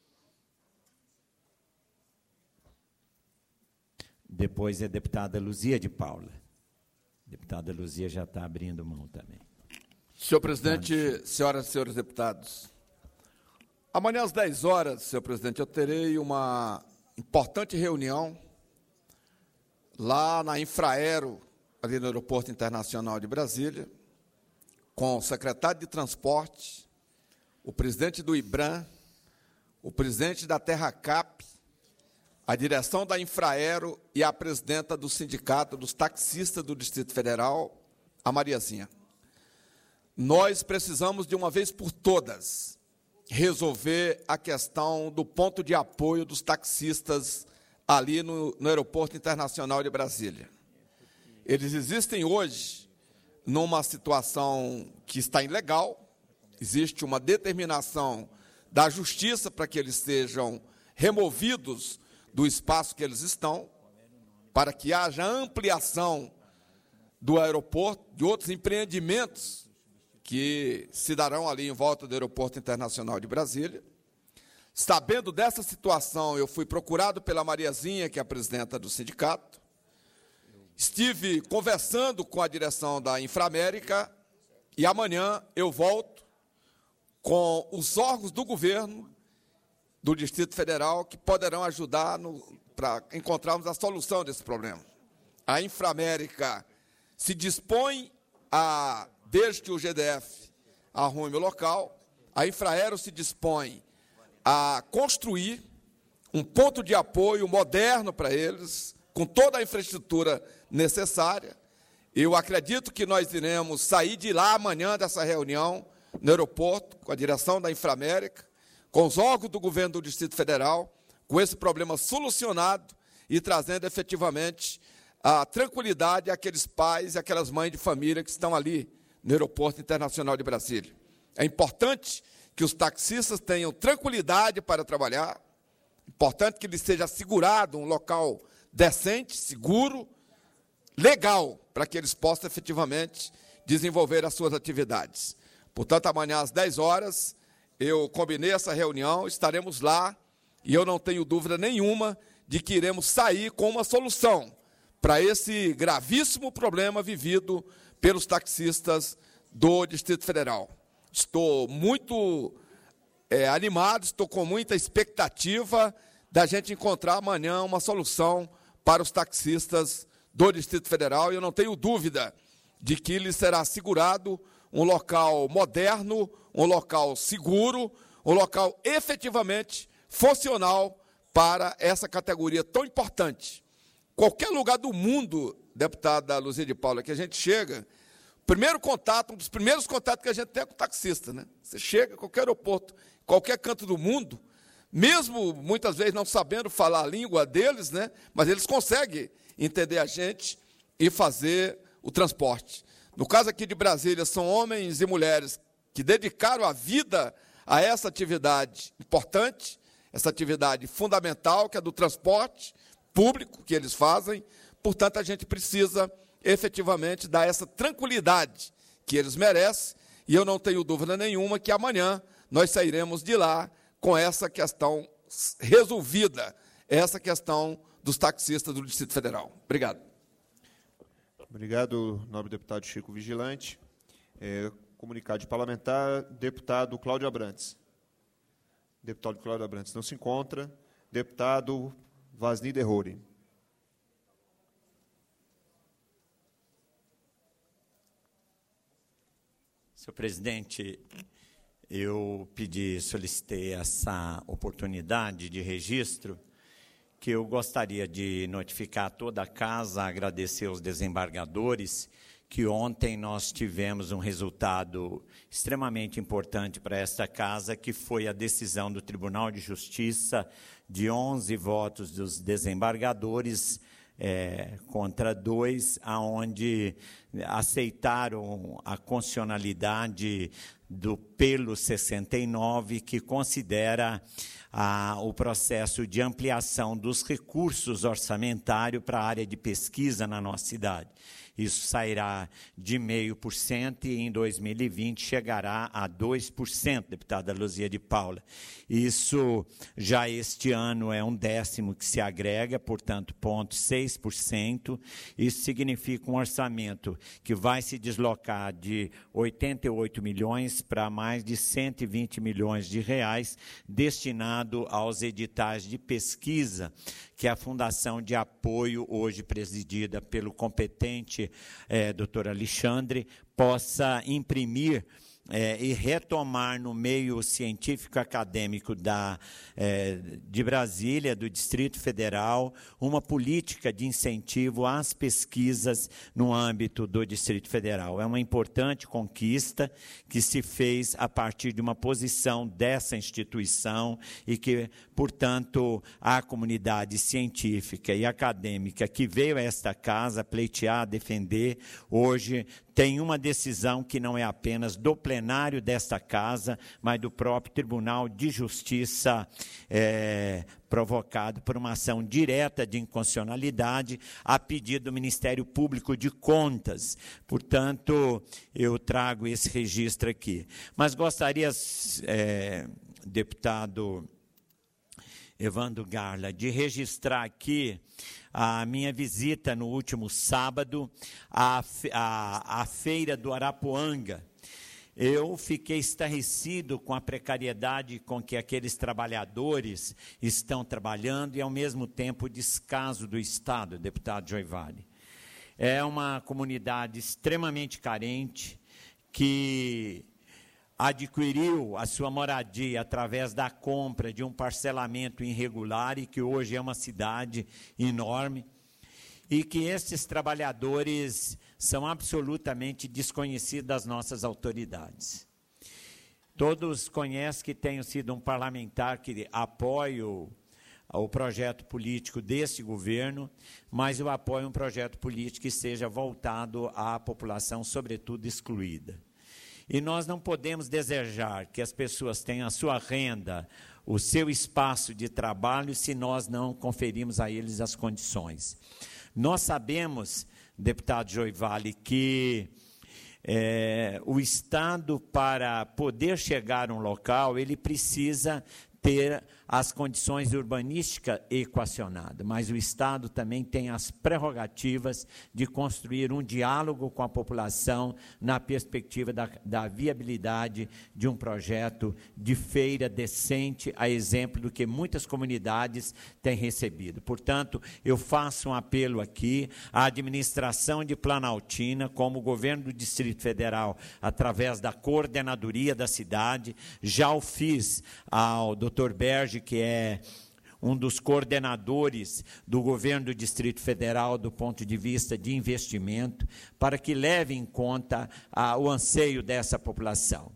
Depois é a deputada Luzia de Paula. A deputada Luzia já está abrindo mão também. Senhor presidente, senhoras e senhores deputados, amanhã às 10 horas, senhor presidente, eu terei uma importante reunião lá na Infraero, ali no Aeroporto Internacional de Brasília, com o secretário de Transporte, o presidente do IBRAM, o presidente da Terracap, a direção da Infraero e a presidenta do Sindicato dos Taxistas do Distrito Federal, a Mariazinha. Nós precisamos, de uma vez por todas, resolver a questão do ponto de apoio dos taxistas ali no Aeroporto Internacional de Brasília. Eles existem hoje numa situação que está ilegal, existe uma determinação da Justiça para que eles sejam removidos do espaço que eles estão, para que haja ampliação do aeroporto, de outros empreendimentos que se darão ali em volta do Aeroporto Internacional de Brasília. Sabendo dessa situação, eu fui procurado pela Mariazinha, que é a presidenta do sindicato. Estive conversando com a direção da Inframérica e amanhã eu volto com os órgãos do governo do Distrito Federal que poderão ajudar para encontrarmos a solução desse problema. A Inframérica se dispõe a, desde que o GDF arrume o local, a Infraero se dispõe a construir um ponto de apoio moderno para eles, com toda a infraestrutura necessária. Eu acredito que nós iremos sair de lá amanhã dessa reunião no aeroporto, com a direção da Inframérica, com os órgãos do governo do Distrito Federal, com esse problema solucionado e trazendo efetivamente a tranquilidade àqueles pais e aquelas mães de família que estão ali no Aeroporto Internacional de Brasília. É importante que os taxistas tenham tranquilidade para trabalhar, importante que lhes seja assegurado um local decente, seguro, legal para que eles possam efetivamente desenvolver as suas atividades. Portanto, amanhã às 10 horas, eu combinei essa reunião, estaremos lá, e eu não tenho dúvida nenhuma de que iremos sair com uma solução para esse gravíssimo problema vivido pelos taxistas do Distrito Federal. Estou muito animado, estou com muita expectativa da gente encontrar amanhã uma solução para os taxistas do Distrito Federal, e eu não tenho dúvida de que lhes será assegurado um local moderno, um local seguro, um local efetivamente funcional para essa categoria tão importante. Qualquer lugar do mundo, deputada Luzia de Paula, que a gente chega, primeiro contato, um dos primeiros contatos que a gente tem é com o taxista, né? Você chega a qualquer aeroporto, qualquer canto do mundo, mesmo muitas vezes não sabendo falar a língua deles, né? Mas eles conseguem entender a gente e fazer o transporte. No caso aqui de Brasília, são homens e mulheres que dedicaram a vida a essa atividade importante, essa atividade fundamental, que é do transporte público que eles fazem. Portanto, a gente precisa efetivamente dar essa tranquilidade que eles merecem, e eu não tenho dúvida nenhuma que amanhã nós sairemos de lá com essa questão resolvida, essa questão dos taxistas do Distrito Federal. Obrigado. Obrigado, nobre deputado Chico Vigilante. Comunicado de parlamentar, deputado Cláudio Abrantes. Deputado Cláudio Abrantes não se encontra. Deputado Vasni Derrori. Senhor presidente, eu solicitei essa oportunidade de registro, que eu gostaria de notificar toda a casa, agradecer aos desembargadores, que ontem nós tivemos um resultado extremamente importante para esta casa, que foi a decisão do Tribunal de Justiça de 11 votos dos desembargadores contra 2, aonde aceitaram a constitucionalidade do pelo 69, que considera o processo de ampliação dos recursos orçamentários para a área de pesquisa na nossa cidade. Isso sairá de 0,5% e em 2020 chegará a 2%, deputada Luzia de Paula. Isso já este ano é um 10º que se agrega, portanto, 0,6%. Isso significa um orçamento que vai se deslocar de 88 milhões para mais de 120 milhões de reais, destinado aos editais de pesquisa, que é a Fundação de Apoio, hoje presidida pelo competente doutor Alexandre, possa imprimir e retomar no meio científico acadêmico de Brasília, do Distrito Federal, uma política de incentivo às pesquisas no âmbito do Distrito Federal. É uma importante conquista que se fez a partir de uma posição dessa instituição e que, portanto, a comunidade científica e acadêmica que veio a esta casa pleitear, defender, hoje tem uma decisão que não é apenas do plenário desta casa, mas do próprio Tribunal de Justiça, provocado por uma ação direta de inconstitucionalidade a pedido do Ministério Público de Contas. Portanto, eu trago esse registro aqui. Mas gostaria, deputado Evandro Garla, de registrar aqui a minha visita no último sábado à Feira do Arapuanga. Eu fiquei estarrecido com a precariedade com que aqueles trabalhadores estão trabalhando e, ao mesmo tempo, o descaso do Estado, deputado Joivale. É uma comunidade extremamente carente que adquiriu a sua moradia através da compra de um parcelamento irregular e que hoje é uma cidade enorme, e que esses trabalhadores são absolutamente desconhecidos das nossas autoridades. Todos conhecem que tenho sido um parlamentar que apoio o projeto político desse governo, mas eu apoio um projeto político que seja voltado à população, sobretudo excluída. E nós não podemos desejar que as pessoas tenham a sua renda, o seu espaço de trabalho, se nós não conferimos a eles as condições. Nós sabemos deputado Joivale, que o Estado, para poder chegar a um local, ele precisa ter as condições urbanísticas equacionadas, mas o Estado também tem as prerrogativas de construir um diálogo com a população na perspectiva da viabilidade de um projeto de feira decente, a exemplo do que muitas comunidades têm recebido. Portanto, eu faço um apelo aqui à administração de Planaltina, como o governo do Distrito Federal, através da coordenadoria da cidade, já o fiz ao Dr. Berge, que é um dos coordenadores do governo do Distrito Federal do ponto de vista de investimento, para que leve em conta o anseio dessa população.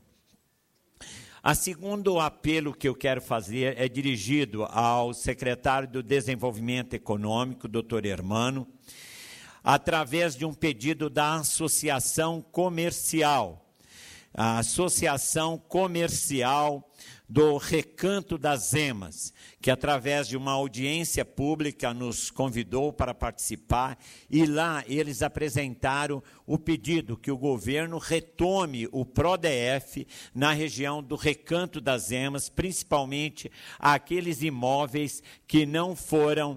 O segundo apelo que eu quero fazer é dirigido ao secretário do Desenvolvimento Econômico, doutor Hermano, através de um pedido da Associação Comercial, a Associação Comercial do Recanto das Emas, que através de uma audiência pública nos convidou para participar, e lá eles apresentaram o pedido que o governo retome o PRODF na região do Recanto das Emas, principalmente aqueles imóveis que não foram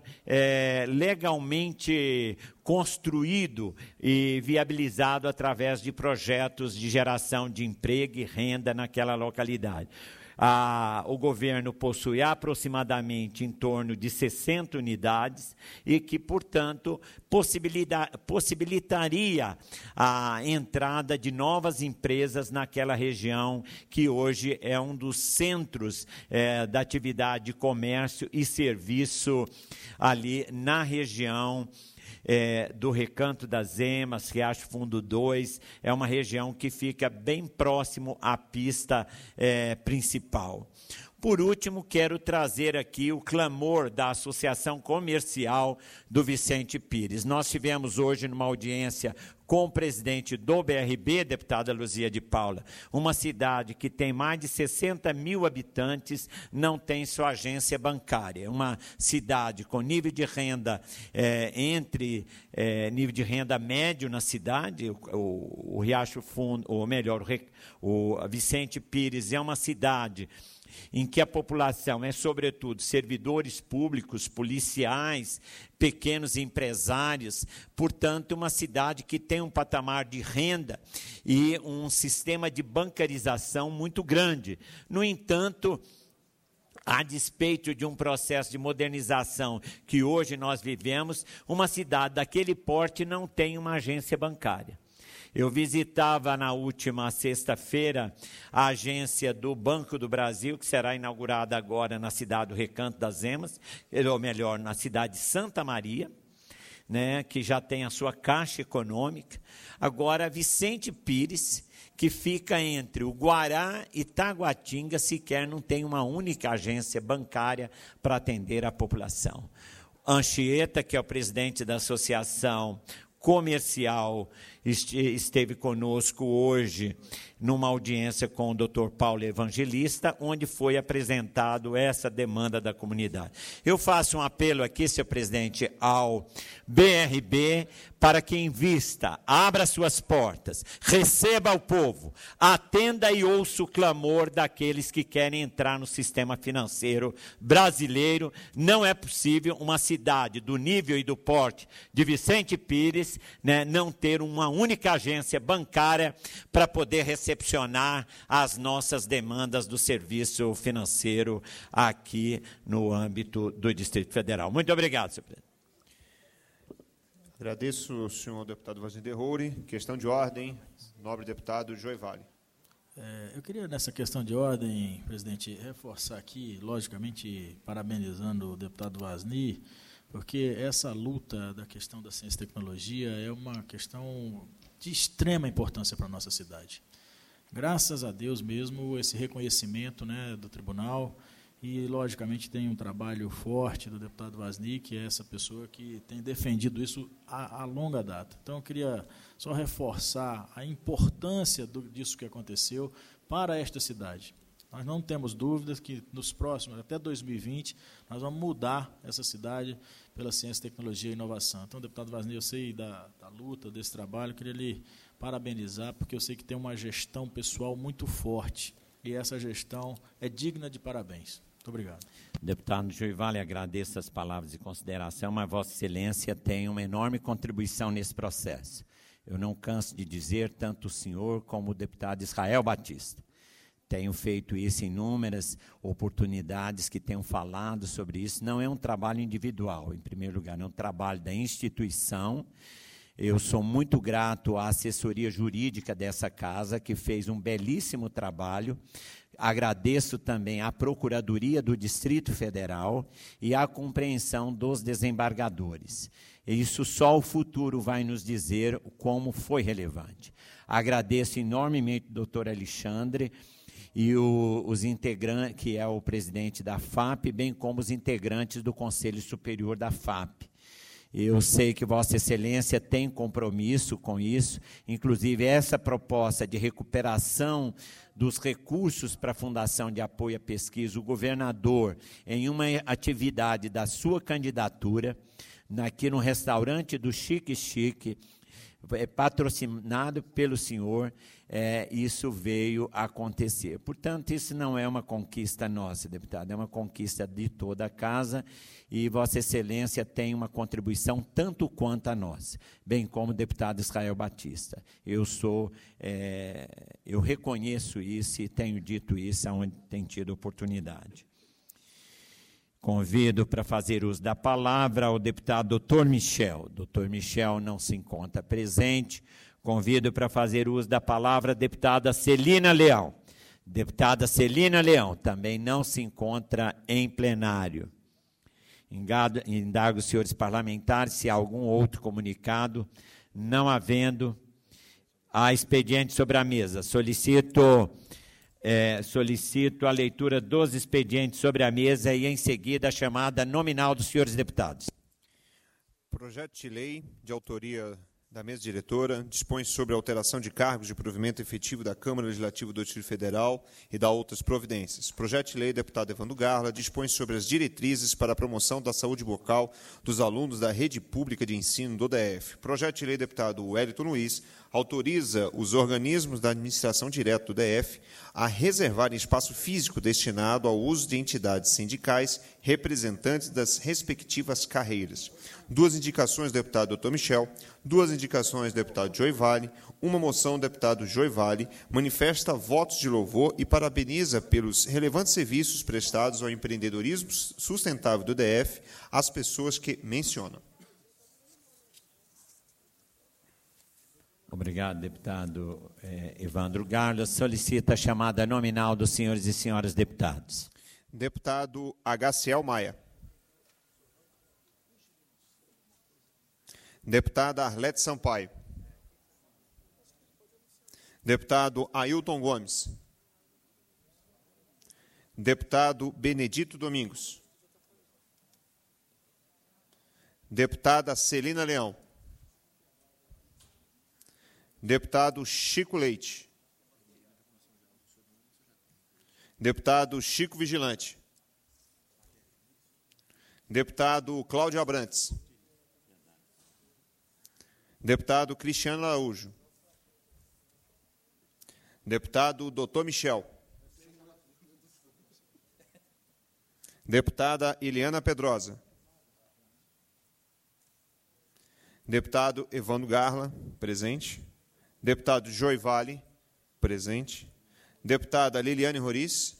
legalmente construído e viabilizado através de projetos de geração de emprego e renda naquela localidade. O governo possui aproximadamente em torno de 60 unidades e que, portanto, possibilitaria a entrada de novas empresas naquela região, que hoje é um dos centros da atividade de comércio e serviço ali na região do Recanto das Emas, Riacho Fundo 2, é uma região que fica bem próximo à pista principal. Por último, quero trazer aqui o clamor da Associação Comercial do Vicente Pires. Nós tivemos hoje numa audiência com o presidente do BRB, deputada Luzia de Paula, uma cidade que tem mais de 60 mil habitantes, não tem sua agência bancária. Uma cidade com nível de renda nível de renda médio na cidade, o Riacho Fundo, ou melhor, o Vicente Pires é uma cidade em que a população é, sobretudo, servidores públicos, policiais, pequenos empresários, portanto, uma cidade que tem um patamar de renda e um sistema de bancarização muito grande. No entanto, a despeito de um processo de modernização que hoje nós vivemos, uma cidade daquele porte não tem uma agência bancária. Eu visitava na última sexta-feira a agência do Banco do Brasil, que será inaugurada agora na cidade do Recanto das Emas, ou melhor, na cidade de Santa Maria, né, que já tem a sua Caixa Econômica. Agora, Vicente Pires, que fica entre o Guará e Taguatinga, sequer não tem uma única agência bancária para atender a população. Anchieta, que é o presidente da Associação Comercial, esteve conosco hoje numa audiência com o Dr. Paulo Evangelista, onde foi apresentado essa demanda da comunidade. Eu faço um apelo aqui, senhor presidente, ao BRB para que invista, abra suas portas, receba o povo, atenda e ouça o clamor daqueles que querem entrar no sistema financeiro brasileiro. Não é possível uma cidade do nível e do porte de Vicente Pires, né, não ter uma única agência bancária para poder recepcionar as nossas demandas do serviço financeiro aqui no âmbito do Distrito Federal. Muito obrigado, senhor presidente. Agradeço ao senhor deputado Vasney de Roure. Questão de ordem, nobre deputado Joivale. Eu queria, nessa questão de ordem, presidente, reforçar aqui, logicamente, parabenizando o deputado Vasney, porque essa luta da questão da ciência e tecnologia é uma questão de extrema importância para a nossa cidade. Graças a Deus mesmo, esse reconhecimento, né, do tribunal, e, logicamente, tem um trabalho forte do deputado Vasney, que é essa pessoa que tem defendido isso a longa data. Então, eu queria só reforçar a importância disso que aconteceu para esta cidade. Nós não temos dúvidas que nos próximos, até 2020, nós vamos mudar essa cidade pela ciência, tecnologia e inovação. Então, deputado Wasney, eu sei da luta, desse trabalho, eu queria lhe parabenizar, porque eu sei que tem uma gestão pessoal muito forte, e essa gestão é digna de parabéns. Muito obrigado. Deputado Joivale, agradeço as palavras de consideração, mas Vossa Excelência tem uma enorme contribuição nesse processo. Eu não canso de dizer, tanto o senhor como o deputado Israel Batista. Tenho feito isso em inúmeras oportunidades que tenho falado sobre isso. Não é um trabalho individual, em primeiro lugar, é um trabalho da instituição. Eu sou muito grato à assessoria jurídica dessa casa, que fez um belíssimo trabalho. Agradeço também à Procuradoria do Distrito Federal e à compreensão dos desembargadores. Isso só o futuro vai nos dizer como foi relevante. Agradeço enormemente ao doutor Alexandre e os integrantes, que é o presidente da FAP, bem como os integrantes do Conselho Superior da FAP. Eu sei que Vossa Excelência tem compromisso com isso, inclusive essa proposta de recuperação dos recursos para a Fundação de Apoio à Pesquisa, o governador, em uma atividade da sua candidatura, aqui no restaurante do Chique Chique, patrocinado pelo senhor, isso veio a acontecer. Portanto, isso não é uma conquista nossa, deputado, é uma conquista de toda a casa, e Vossa Excelência tem uma contribuição tanto quanto a nossa, bem como o deputado Israel Batista. Eu reconheço isso e tenho dito isso onde tem tido oportunidade. Convido para fazer uso da palavra o deputado Dr. Michel. Dr. Michel não se encontra presente. Convido para fazer uso da palavra a deputada Celina Leão. Deputada Celina Leão também não se encontra em plenário. Indago os senhores parlamentares se há algum outro comunicado. Não havendo, há expediente sobre a mesa. Solicito a leitura dos expedientes sobre a mesa e, em seguida, a chamada nominal dos senhores deputados. Projeto de lei de autoria da mesa diretora dispõe sobre a alteração de cargos de provimento efetivo da Câmara Legislativa do Distrito Federal e da outras providências. Projeto de lei, deputado Evandro Garla, dispõe sobre as diretrizes para a promoção da saúde bucal dos alunos da rede pública de ensino do DF. Projeto de lei, deputado Wellington Luiz, autoriza os organismos da administração direta do DF a reservarem espaço físico destinado ao uso de entidades sindicais representantes das respectivas carreiras. 2 indicações do deputado Dr. Michel, 2 indicações do deputado Joivale, uma moção do deputado Joivale, manifesta votos de louvor e parabeniza pelos relevantes serviços prestados ao empreendedorismo sustentável do DF às pessoas que mencionam. Obrigado, deputado Evandro Garla. Solicita a chamada nominal dos senhores e senhoras deputados. Deputado HCL Maia. Deputada Arlete Sampaio. Deputado Ailton Gomes. Deputado Benedito Domingos. Deputada Celina Leão. Deputado Chico Leite. Deputado Chico Vigilante. Deputado Cláudio Abrantes. Deputado Cristiano Araújo. Deputado Dr. Michel. Deputada Eliana Pedrosa. Deputado Evandro Garla, presente. Deputado Joivale, presente. Deputada Liliane Roriz.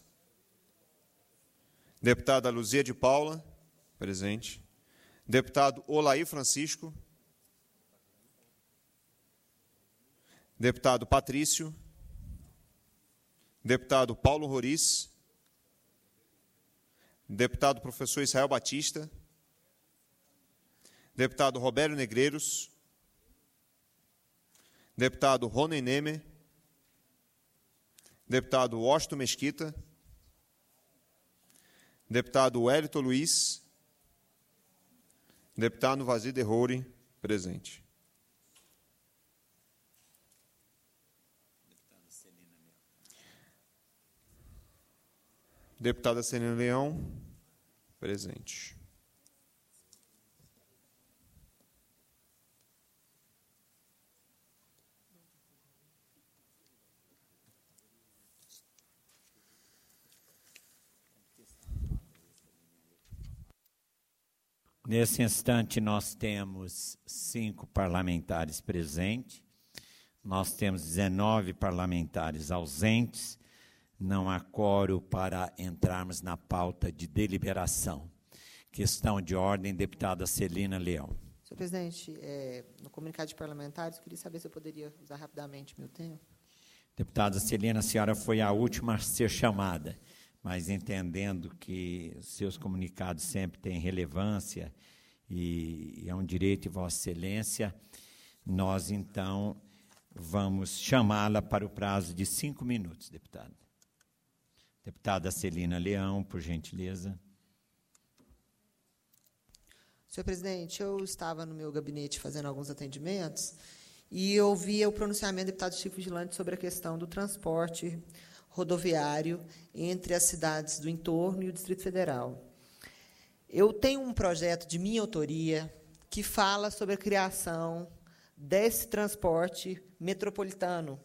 Deputada Luzia de Paula, presente. Deputado Olaí Francisco. Deputado Patrício. Deputado Paulo Roriz. Deputado professor Israel Batista. Deputado Roberto Negreiros. Deputado Rony Neme. Deputado Washington Mesquita. Deputado Wellington Luiz. Deputado Vasir de Roure, presente. Deputada Celina Leão. Presente. Nesse instante, nós temos 5 parlamentares presentes, nós temos 19 parlamentares ausentes, não há quórum para entrarmos na pauta de deliberação. Questão de ordem, deputada Celina Leão. Senhor presidente, no comunicado de parlamentares, eu queria saber se eu poderia usar rapidamente meu tempo. Deputada Celina, a senhora foi a última a ser chamada, mas entendendo que seus comunicados sempre têm relevância e é um direito de Vossa Excelência, nós, então, vamos chamá-la para o prazo de 5 minutos, deputada. Deputada Celina Leão, por gentileza. Senhor presidente, eu estava no meu gabinete fazendo alguns atendimentos e eu ouvi o pronunciamento do deputado Chico Vigilante sobre a questão do transporte rodoviário entre as cidades do entorno e o Distrito Federal. Eu tenho um projeto de minha autoria que fala sobre a criação desse transporte metropolitano,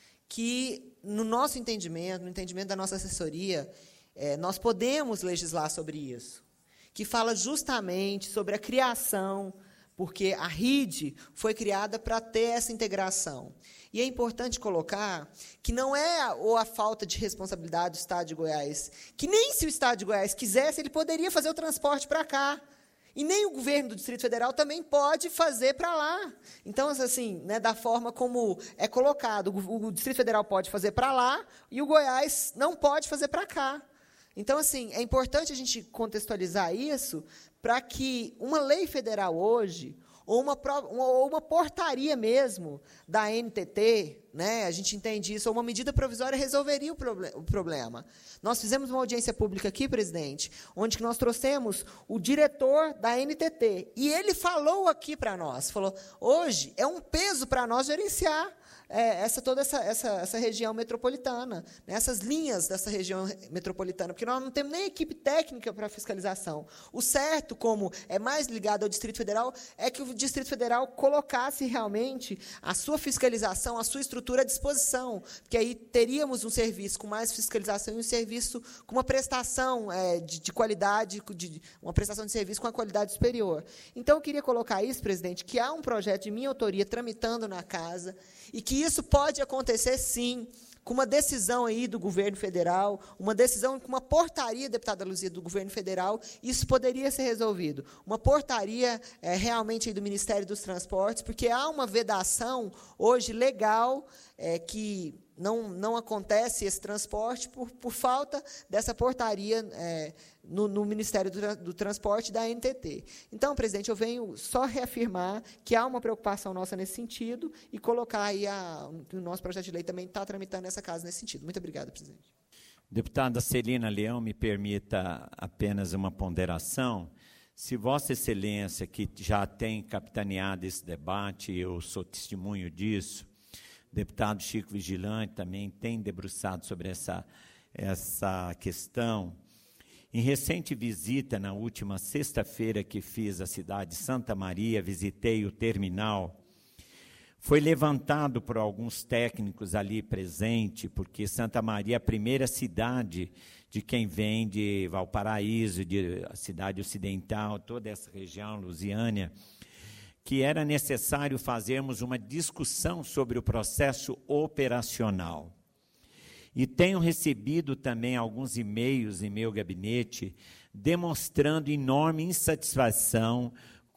que, no nosso entendimento, no entendimento da nossa assessoria, nós podemos legislar sobre isso, que fala justamente sobre a criação, porque a RID foi criada para ter essa integração. E é importante colocar que não é a falta de responsabilidade do Estado de Goiás, que nem se o Estado de Goiás quisesse, ele poderia fazer o transporte para cá. E nem o governo do Distrito Federal também pode fazer para lá. Então, assim, né, da forma como é colocado, o Distrito Federal pode fazer para lá e o Goiás não pode fazer para cá. Então, assim, é importante a gente contextualizar isso para que uma lei federal hoje, ou uma portaria mesmo da NTT, né, a gente entende isso, ou uma medida provisória resolveria o problema. Nós fizemos uma audiência pública aqui, presidente, onde nós trouxemos o diretor da NTT, e ele falou aqui para nós, falou, hoje é um peso para nós gerenciar toda essa região metropolitana, né, essas linhas dessa região metropolitana, porque nós não temos nem equipe técnica para fiscalização. O certo, como é mais ligado ao Distrito Federal, é que o Distrito Federal colocasse realmente a sua fiscalização, a sua estrutura à disposição, porque aí teríamos um serviço com mais fiscalização e um serviço com uma prestação de qualidade, uma prestação de serviço com a qualidade superior. Então, eu queria colocar isso, presidente, que há um projeto de minha autoria tramitando na casa, e que isso pode acontecer, sim, com uma decisão aí do governo federal, uma decisão com uma portaria, deputada Luzia, do governo federal, isso poderia ser resolvido. Uma portaria realmente aí do Ministério dos Transportes, porque há uma vedação hoje legal que não acontece esse transporte por falta dessa portaria no Ministério do Transporte da NTT. Então, presidente, eu venho só reafirmar que há uma preocupação nossa nesse sentido e colocar aí o nosso projeto de lei também está tramitando nessa casa nesse sentido. Muito obrigado, presidente. Deputada Celina Leão, me permita apenas uma ponderação. Se Vossa Excelência, que já tem capitaneado esse debate, eu sou testemunho disso, o deputado Chico Vigilante também tem debruçado sobre essa questão. Em recente visita, na última sexta-feira que fiz à cidade de Santa Maria, visitei o terminal, foi levantado por alguns técnicos ali presentes, porque Santa Maria é a primeira cidade de quem vem de Valparaíso, de a cidade ocidental, toda essa região, Lusiânia, que era necessário fazermos uma discussão sobre o processo operacional. E tenho recebido também alguns e-mails em meu gabinete demonstrando enorme insatisfação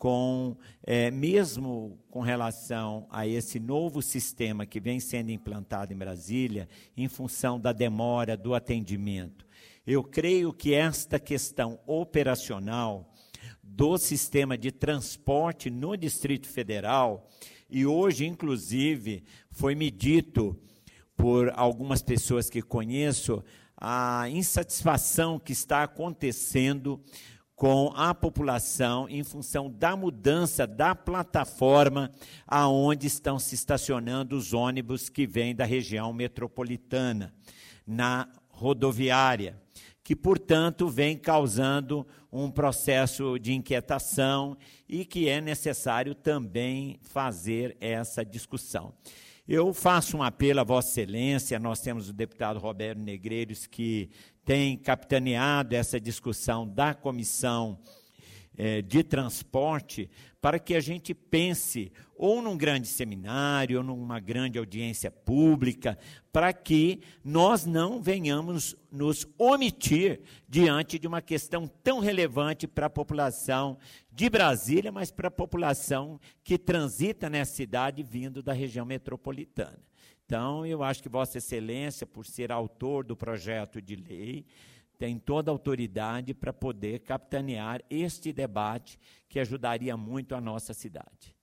mesmo com relação a esse novo sistema que vem sendo implantado em Brasília, em função da demora do atendimento. Eu creio que esta questão operacional do sistema de transporte no Distrito Federal, e hoje, inclusive, foi me dito por algumas pessoas que conheço, a insatisfação que está acontecendo com a população em função da mudança da plataforma aonde estão se estacionando os ônibus que vêm da região metropolitana, na rodoviária, que, portanto, vem causando um processo de inquietação e que é necessário também fazer essa discussão. Eu faço um apelo a Vossa Excelência, nós temos o deputado Roberto Negreiros, que tem capitaneado essa discussão da Comissão de Transporte, para que a gente pense ou num grande seminário, ou numa grande audiência pública, para que nós não venhamos nos omitir diante de uma questão tão relevante para a população de Brasília, mas para a população que transita nessa cidade vindo da região metropolitana. Então, eu acho que Vossa Excelência, por ser autor do projeto de lei, tem toda a autoridade para poder capitanear este debate que ajudaria muito a nossa cidade.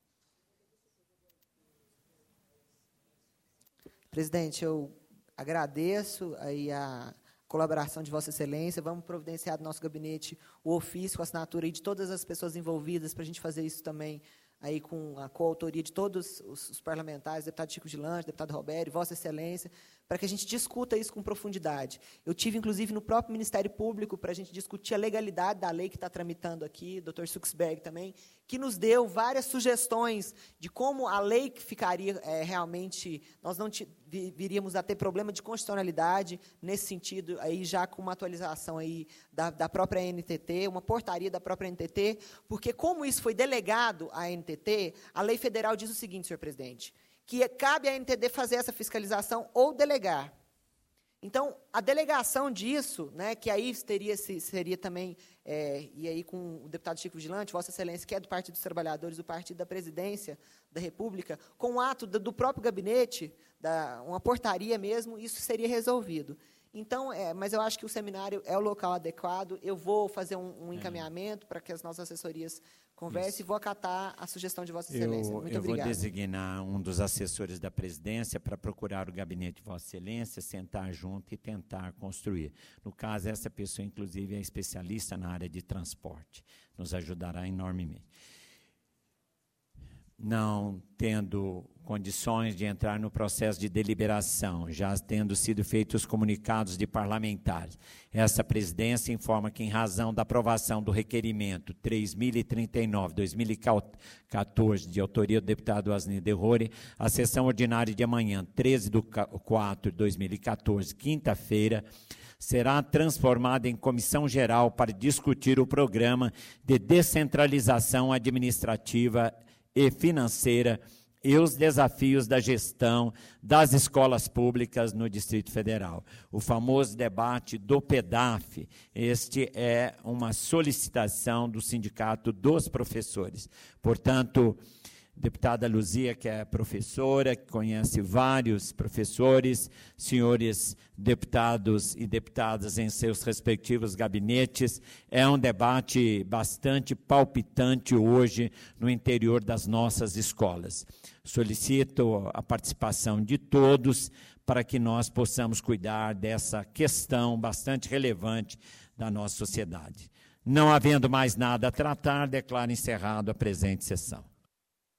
Presidente, eu agradeço aí a colaboração de Vossa Excelência. Vamos providenciar do nosso gabinete o ofício com a assinatura aí de todas as pessoas envolvidas para a gente fazer isso também aí com a coautoria de todos os parlamentares, deputado Chico Gilante, deputado Roberto, Vossa Excelência, para que a gente discuta isso com profundidade. Eu tive, inclusive, no próprio Ministério Público para a gente discutir a legalidade da lei que está tramitando aqui, doutor Suxberg também, que nos deu várias sugestões de como a lei que ficaria realmente, nós não viríamos a ter problema de constitucionalidade nesse sentido, aí já com uma atualização aí da própria NTT, uma portaria da própria NTT, porque como isso foi delegado à NTT, a lei federal diz o seguinte, senhor presidente, que cabe à NTT fazer essa fiscalização ou delegar. Então, a delegação disso, né, que aí seria também, e aí com o deputado Chico Vigilante, Vossa Excelência, que é do Partido dos Trabalhadores, do Partido da Presidência da República, com o ato do próprio gabinete, uma portaria mesmo, isso seria resolvido. Então, mas eu acho que o seminário é o local adequado, eu vou fazer um encaminhamento para que as nossas assessorias conversem e vou acatar a sugestão de Vossa Excelência. Muito obrigado. Eu vou designar um dos assessores da presidência para procurar o gabinete de Vossa Excelência, sentar junto e tentar construir. No caso, essa pessoa, inclusive, é especialista na área de transporte, nos ajudará enormemente. Não tendo condições de entrar no processo de deliberação, já tendo sido feitos os comunicados de parlamentares, essa presidência informa que, em razão da aprovação do requerimento 3039/2014, de autoria do deputado Vasni Derrore, a sessão ordinária de amanhã, 13/4/2014, quinta-feira, será transformada em comissão geral para discutir o programa de descentralização administrativa e financeira e os desafios da gestão das escolas públicas no Distrito Federal. O famoso debate do PEDAF, este é uma solicitação do Sindicato dos Professores. Portanto, deputada Luzia, que é professora, que conhece vários professores, senhores deputados e deputadas em seus respectivos gabinetes, é um debate bastante palpitante hoje no interior das nossas escolas. Solicito a participação de todos para que nós possamos cuidar dessa questão bastante relevante da nossa sociedade. Não havendo mais nada a tratar, declaro encerrado a presente sessão.